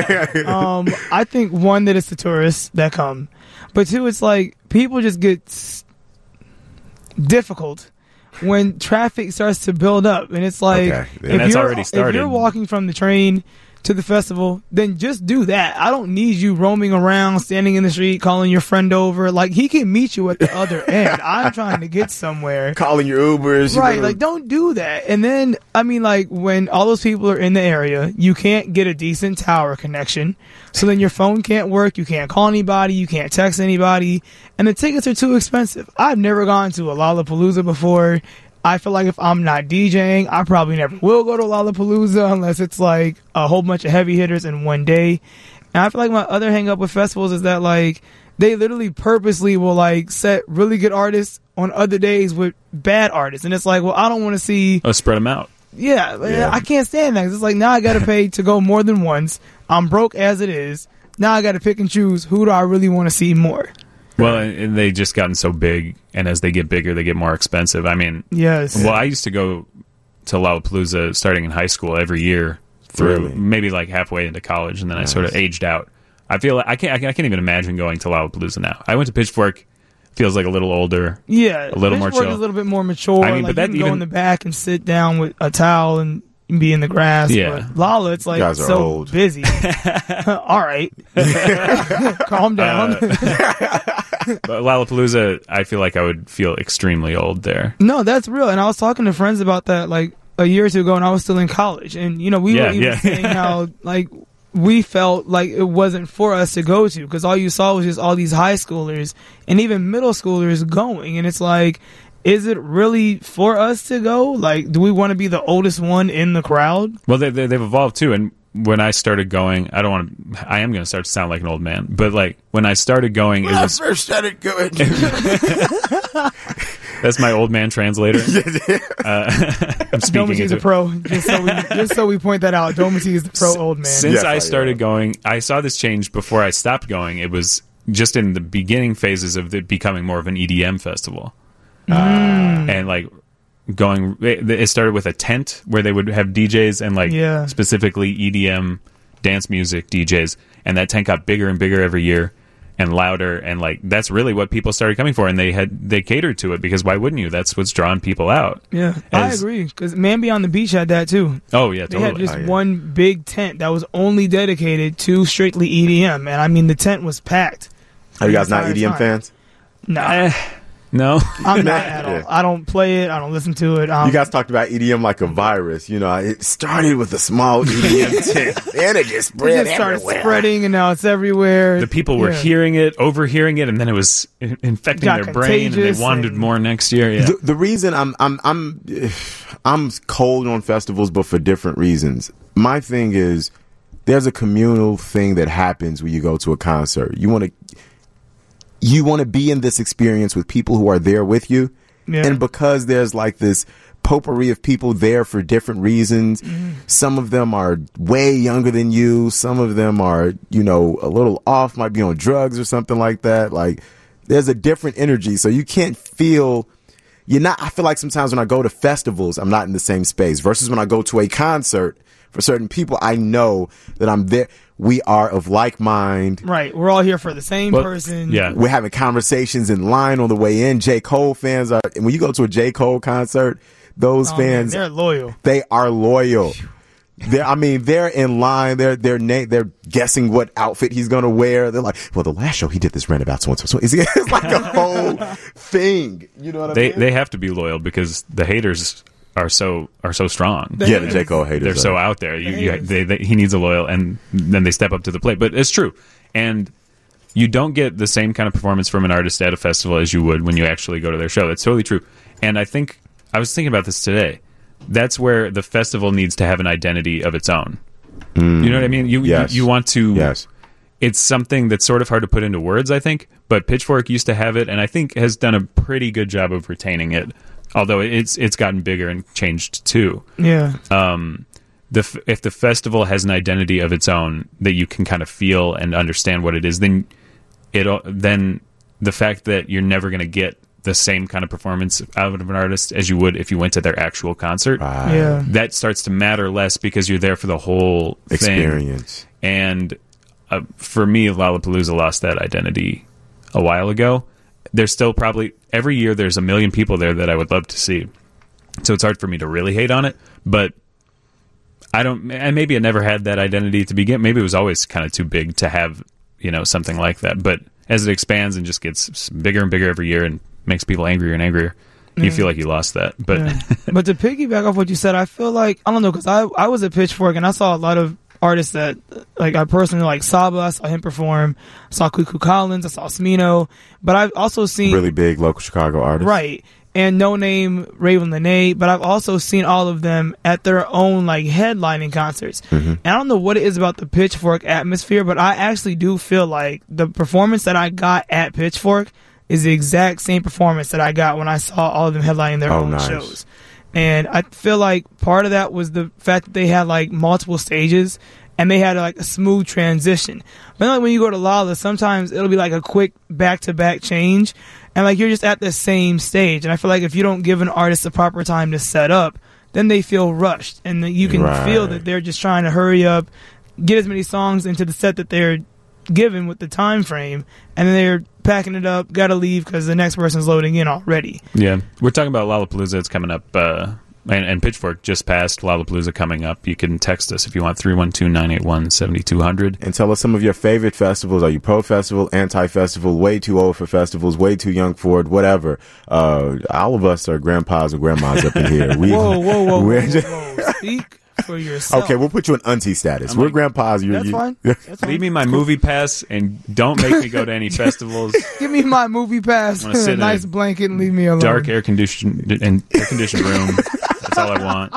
I think, one, that it's the tourists that come. But two, it's like people just get difficult when traffic starts to build up. And it's like... Okay. And that's already started. If you're walking from the train to the festival, then just do that. I don't need you roaming around, standing in the street, calling your friend over. Like, he can meet you at the other end. I'm trying to get somewhere. Calling your Ubers. Right, like, don't do that. And then, I mean, like, when all those people are in the area, you can't get a decent tower connection. So then your phone can't work, you can't call anybody, you can't text anybody, and the tickets are too expensive. I've never gone to a Lollapalooza before. I feel like if I'm not DJing, I probably never will go to Lollapalooza unless it's like a whole bunch of heavy hitters in one day. And I feel like my other hang up with festivals is that like they literally purposely will like set really good artists on other days with bad artists. And it's like, well, I don't want to see... spread them out. Yeah, I can't stand that. It's like, now I got to pay to go more than once. I'm broke as it is. Now I got to pick and choose who do I really want to see more. Well, and they just gotten so big, and as they get bigger, they get more expensive. I mean, yes. Well, I used to go to Lollapalooza starting in high school every year through maybe like halfway into college, and then I sort of aged out. I feel like I can't even imagine going to Lollapalooza now. I went to Pitchfork feels like a little older. Yeah, a little more Pitchfork chill. is a little bit more mature. I mean, like, but that you can go in the back and sit down with a towel and be in the grass. Yeah. But Lala, it's like guys are so old. busy. All right, calm down. But Lollapalooza, I feel like I would feel extremely old there. No, that's real. And I was talking to friends about that like a year or two ago, and I was still in college. And we were even saying how like we felt like it wasn't for us to go to, because all you saw was just all these high schoolers and even middle schoolers going, and it's like, is it really for us to go? Like, do we want to be the oldest one in the crowd? Well, they've evolved too, and when I started going, I am going to start to sound like an old man, but like when I started going, When I first started going. That's my old man translator. I'm speaking Domacy is into a pro. Just so we point that out. Domacy is the pro old man. Since Yes, I started going, I saw this change before I stopped going. It was just in the beginning phases of it becoming more of an EDM festival. And like going, it started with a tent where they would have DJs and like specifically EDM dance music DJs, and that tent got bigger and bigger every year and louder, and like that's really what people started coming for, and they catered to it, because why wouldn't you? That's what's drawing people out. Yeah, I agree, because Man Beyond the Beach had that too. Oh yeah, they totally. had just one big tent that was only dedicated to strictly EDM, and I mean the tent was packed. Are you guys not EDM fans? Nah. No, I'm not at all. I don't play it. I don't listen to it. You guys talked about EDM like a virus. It started with a small EDM tent, and it just spread started everywhere. spreading, and now it's everywhere. The people were hearing it, overhearing it, and then it was infecting their brain, and they wanted more next year. Yeah. The reason I'm cold on festivals, but for different reasons. My thing is, there's a communal thing that happens when you go to a concert. You want to be in this experience with people who are there with you. Yeah. And because there's like this potpourri of people there for different reasons, some of them are way younger than you. Some of them are, a little off, might be on drugs or something like that. Like, there's a different energy. So you can't feel, I feel like sometimes when I go to festivals, I'm not in the same space versus when I go to a concert. For certain people, I know that I'm there. We are of like mind. Right. We're all here for the same person. Yeah. We're having conversations in line on the way in. J. Cole fans are, and when you go to a J. Cole concert, those fans, they're loyal. They are loyal. They're in line. They're guessing what outfit he's going to wear. They're like, well, the last show he did this rant about so and so. It's like a whole thing. You know what I mean? They have to be loyal because the haters are so strong. The J. Cole haters. They're so out there. He needs a loyal, and then they step up to the plate. But it's true. And you don't get the same kind of performance from an artist at a festival as you would when you actually go to their show. That's totally true. And I think, I was thinking about this today. That's where the festival needs to have an identity of its own. You know what I mean? You want to... Yes. It's something that's sort of hard to put into words, I think. But Pitchfork used to have it, and I think has done a pretty good job of retaining it. Although it's gotten bigger and changed too. Yeah. If the festival has an identity of its own that you can kind of feel and understand what it is, then the fact that you're never going to get the same kind of performance out of an artist as you would if you went to their actual concert, that starts to matter less because you're there for the whole experience. And for me, Lollapalooza lost that identity a while ago. There's still probably every year there's a million people there that I would love to see. So it's hard for me to really hate on it, but maybe it never had that identity to begin. Maybe it was always kind of too big to have, something like that. But as it expands and just gets bigger and bigger every year and makes people angrier and angrier, you feel like you lost that. But but to piggyback off what you said, I feel like, I don't know, because I was at Pitchfork and I saw a lot of artists that, like, I personally like Saba. I saw him perform. I saw Cuckoo Collins. I saw Smino. But I've also seen really big local Chicago artists, right? And No Name, Raven Lenae. But I've also seen all of them at their own like headlining concerts. And I don't know what it is about the Pitchfork atmosphere, but I actually do feel like the performance that I got at Pitchfork is the exact same performance that I got when I saw all of them headlining their own shows. And I feel like part of that was the fact that they had like multiple stages and they had like a smooth transition. But like when you go to Lolla, sometimes it'll be like a quick back-to-back change and like you're just at the same stage. And I feel like if you don't give an artist the proper time to set up, then they feel rushed and you can feel that they're just trying to hurry up, get as many songs into the set that they're given with the time frame, and then they're packing it up, gotta leave because the next person's loading in already. Yeah, we're talking about Lollapalooza. It's coming up, and Pitchfork just passed Lollapalooza coming up. You can text us if you want, 312-981-7200. And tell us some of your favorite festivals. Are you pro-festival, anti-festival, way too old for festivals, way too young for it, whatever. All of us are grandpas or grandmas up in here. Whoa. Speak for yourself. Okay, we'll put you in auntie status. We're grandpas. That's fine. That's fine. Leave me my movie pass and don't make me go to any festivals. Give me my movie pass, a nice blanket, and leave me alone. Dark air-conditioned room. That's all I want.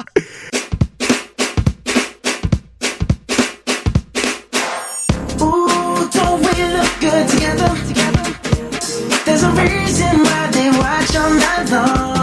Ooh, don't we look good together? There's a reason why they watch all night long.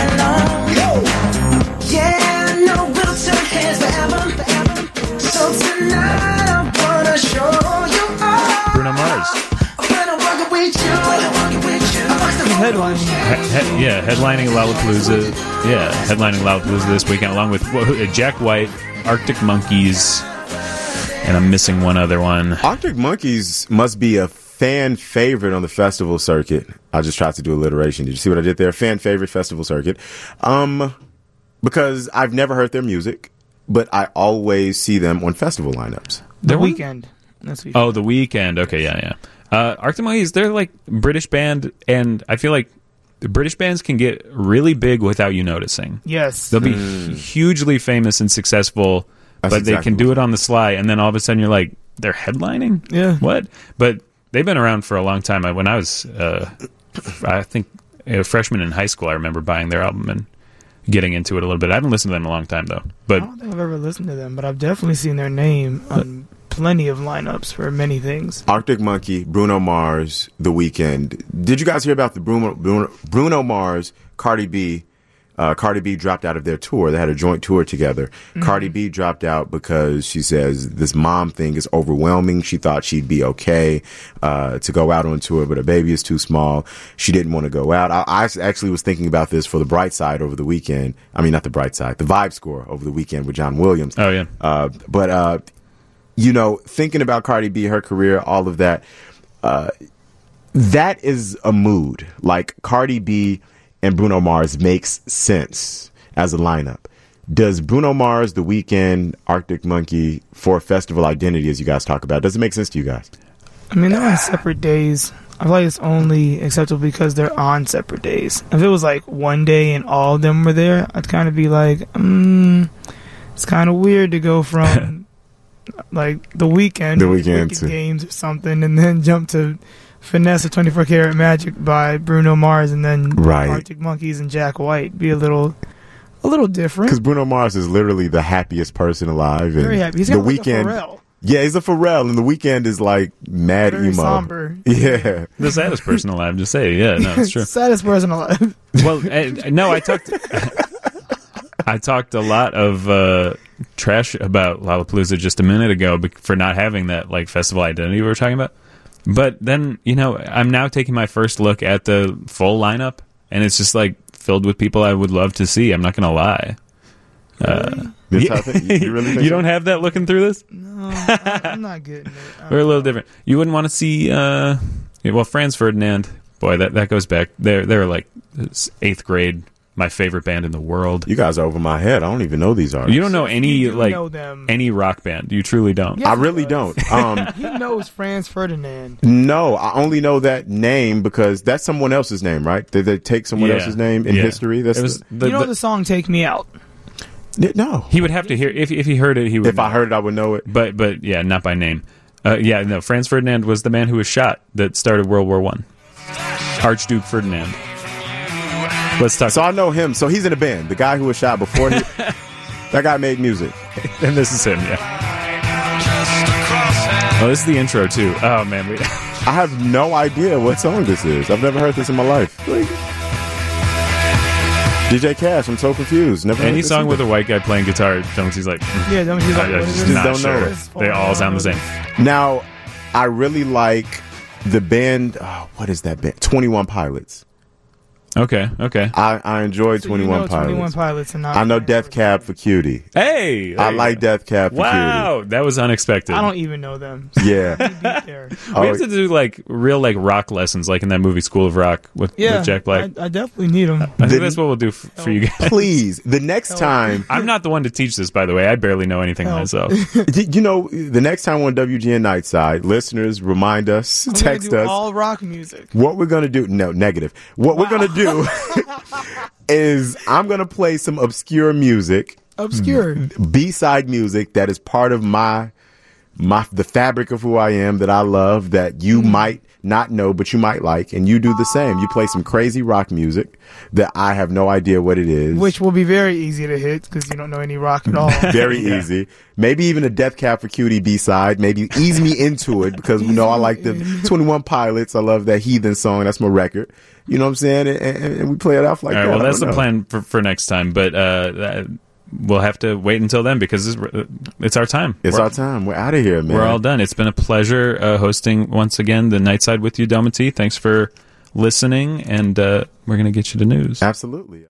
Yeah, no, we'll turn heads forever. So tonight I wanna show you all. Bruno Mars. When I'm walking with you, Headlining. Headlining Lollapalooza. Yeah, headlining Lollapalooza this weekend, along with Jack White, Arctic Monkeys, and I'm missing one other one. Arctic Monkeys must be a fan favorite on the festival circuit. I just tried to do alliteration. Did you see what I did there? Fan favorite festival circuit. Because I've never heard their music, but I always see them on festival lineups. The Weeknd. That's Weeknd. Oh, The Weeknd. Okay, yeah. Arctic Monkeys, they're like British band, and I feel like the British bands can get really big without you noticing. Yes. They'll be hugely famous and successful, but they can do it on the sly, and then all of a sudden you're like, they're headlining? Yeah. What? But they've been around for a long time. When I was, I think, a freshman in high school, I remember buying their album and getting into it a little bit. I haven't listened to them in a long time, though. But I don't think I've ever listened to them, but I've definitely seen their name on plenty of lineups for many things. Arctic Monkey, Bruno Mars, The Weeknd. Did you guys hear about the Bruno Mars, Cardi B? Cardi B dropped out of their tour. They had a joint tour together. Mm-hmm. Cardi B dropped out because she says this mom thing is overwhelming. She thought she'd be okay to go out on tour, but her baby is too small. She didn't want to go out. I actually was thinking about this for the Bright Side over the weekend. I mean, not the Bright Side, the Vibe Score over the weekend with John Williams. Oh, yeah. But thinking about Cardi B, her career, all of that, that is a mood. Like, Cardi B and Bruno Mars makes sense as a lineup. Does Bruno Mars, The Weeknd, Arctic Monkey, for festival identity, as you guys talk about, does it make sense to you guys? I mean, they're on separate days. I feel like it's only acceptable because they're on separate days. If it was like one day and all of them were there, I'd kind of be like, it's kind of weird to go from like The Weeknd to Games or something, and then jump to Finesse of 24 Karat Magic by Bruno Mars, and then Arctic Monkeys and Jack White. Be a little different. Because Bruno Mars is literally the happiest person alive. And very happy. He's got like a Pharrell. Yeah, he's a Pharrell, and The Weeknd is like mad very emo. Somber. Yeah. The saddest person alive, just say. Yeah, no, it's true. Saddest person alive. Well, no, I talked a lot of trash about Lollapalooza just a minute ago for not having that like festival identity we were talking about. But then, I'm now taking my first look at the full lineup, and it's just like filled with people I would love to see. I'm not going to lie. Really? You really think you don't have that looking through this? No, I'm not getting it. We're a little different. You wouldn't want to see, Franz Ferdinand. Boy, that goes back. They're like 8th grade. My favorite band in the world. You guys are over my head. I don't even know these artists. You don't know any rock band. You truly don't. Yes, I really don't. He knows Franz Ferdinand. No, I only know that name because that's someone else's name, right? Did they take someone else's name in history? That's the song "Take Me Out." No, he would have to hear if he heard it. He would. If I heard it, I would know it. But yeah, not by name. Franz Ferdinand was the man who was shot that started World War I. Archduke Ferdinand. Let's talk. So I know him. So he's in a band. The guy who was shot before that guy made music. And this is him, yeah. Oh, this is the intro, too. Oh, man. I have no idea what song this is. I've never heard this in my life. DJ Cash, I'm so confused. Never Any song with a white guy playing guitar, Jonesy's like... Yeah, Jonesy's like... I just don't know it. They all sound the same. Now, I really like the band... what is that band? 21 Pilots. Okay. I enjoyed 21 Pilots. 21 Pilots are not. I know Death Cab for Cutie. Hey, I like Death Cab for Wow, that was unexpected. I don't even know them. Yeah. We have to do like real like rock lessons, like in that movie School of Rock with Jack Black. I definitely need them. I think that's what we'll do for you guys. Please, the next time. I'm not the one to teach this, by the way. I barely know anything myself. You know, the next time on WGN Nightside, listeners, remind us, text us. All rock music. What we're going to do, no, negative. What we're going to do is I'm going to play some obscure music. Obscure. B-side music that is part of the fabric of who I am, that I love, that you might not know, but you might like, and you do the same. You play some crazy rock music that I have no idea what it is. Which will be very easy to hit because you don't know any rock at all. Very easy. Maybe even a Death Cab for Cutie B-side. Maybe ease me into it because, you know, I like the 21 Pilots. I love that Heathen song. That's my record. You know what I'm saying? And we play it off like that. Well, that's the plan for next time, but we'll have to wait until then because it's our time. Our time. We're out of here, man. We're all done. It's been a pleasure hosting once again the Nightside with you, Delma T. Thanks for listening, and we're going to get you the news. Absolutely.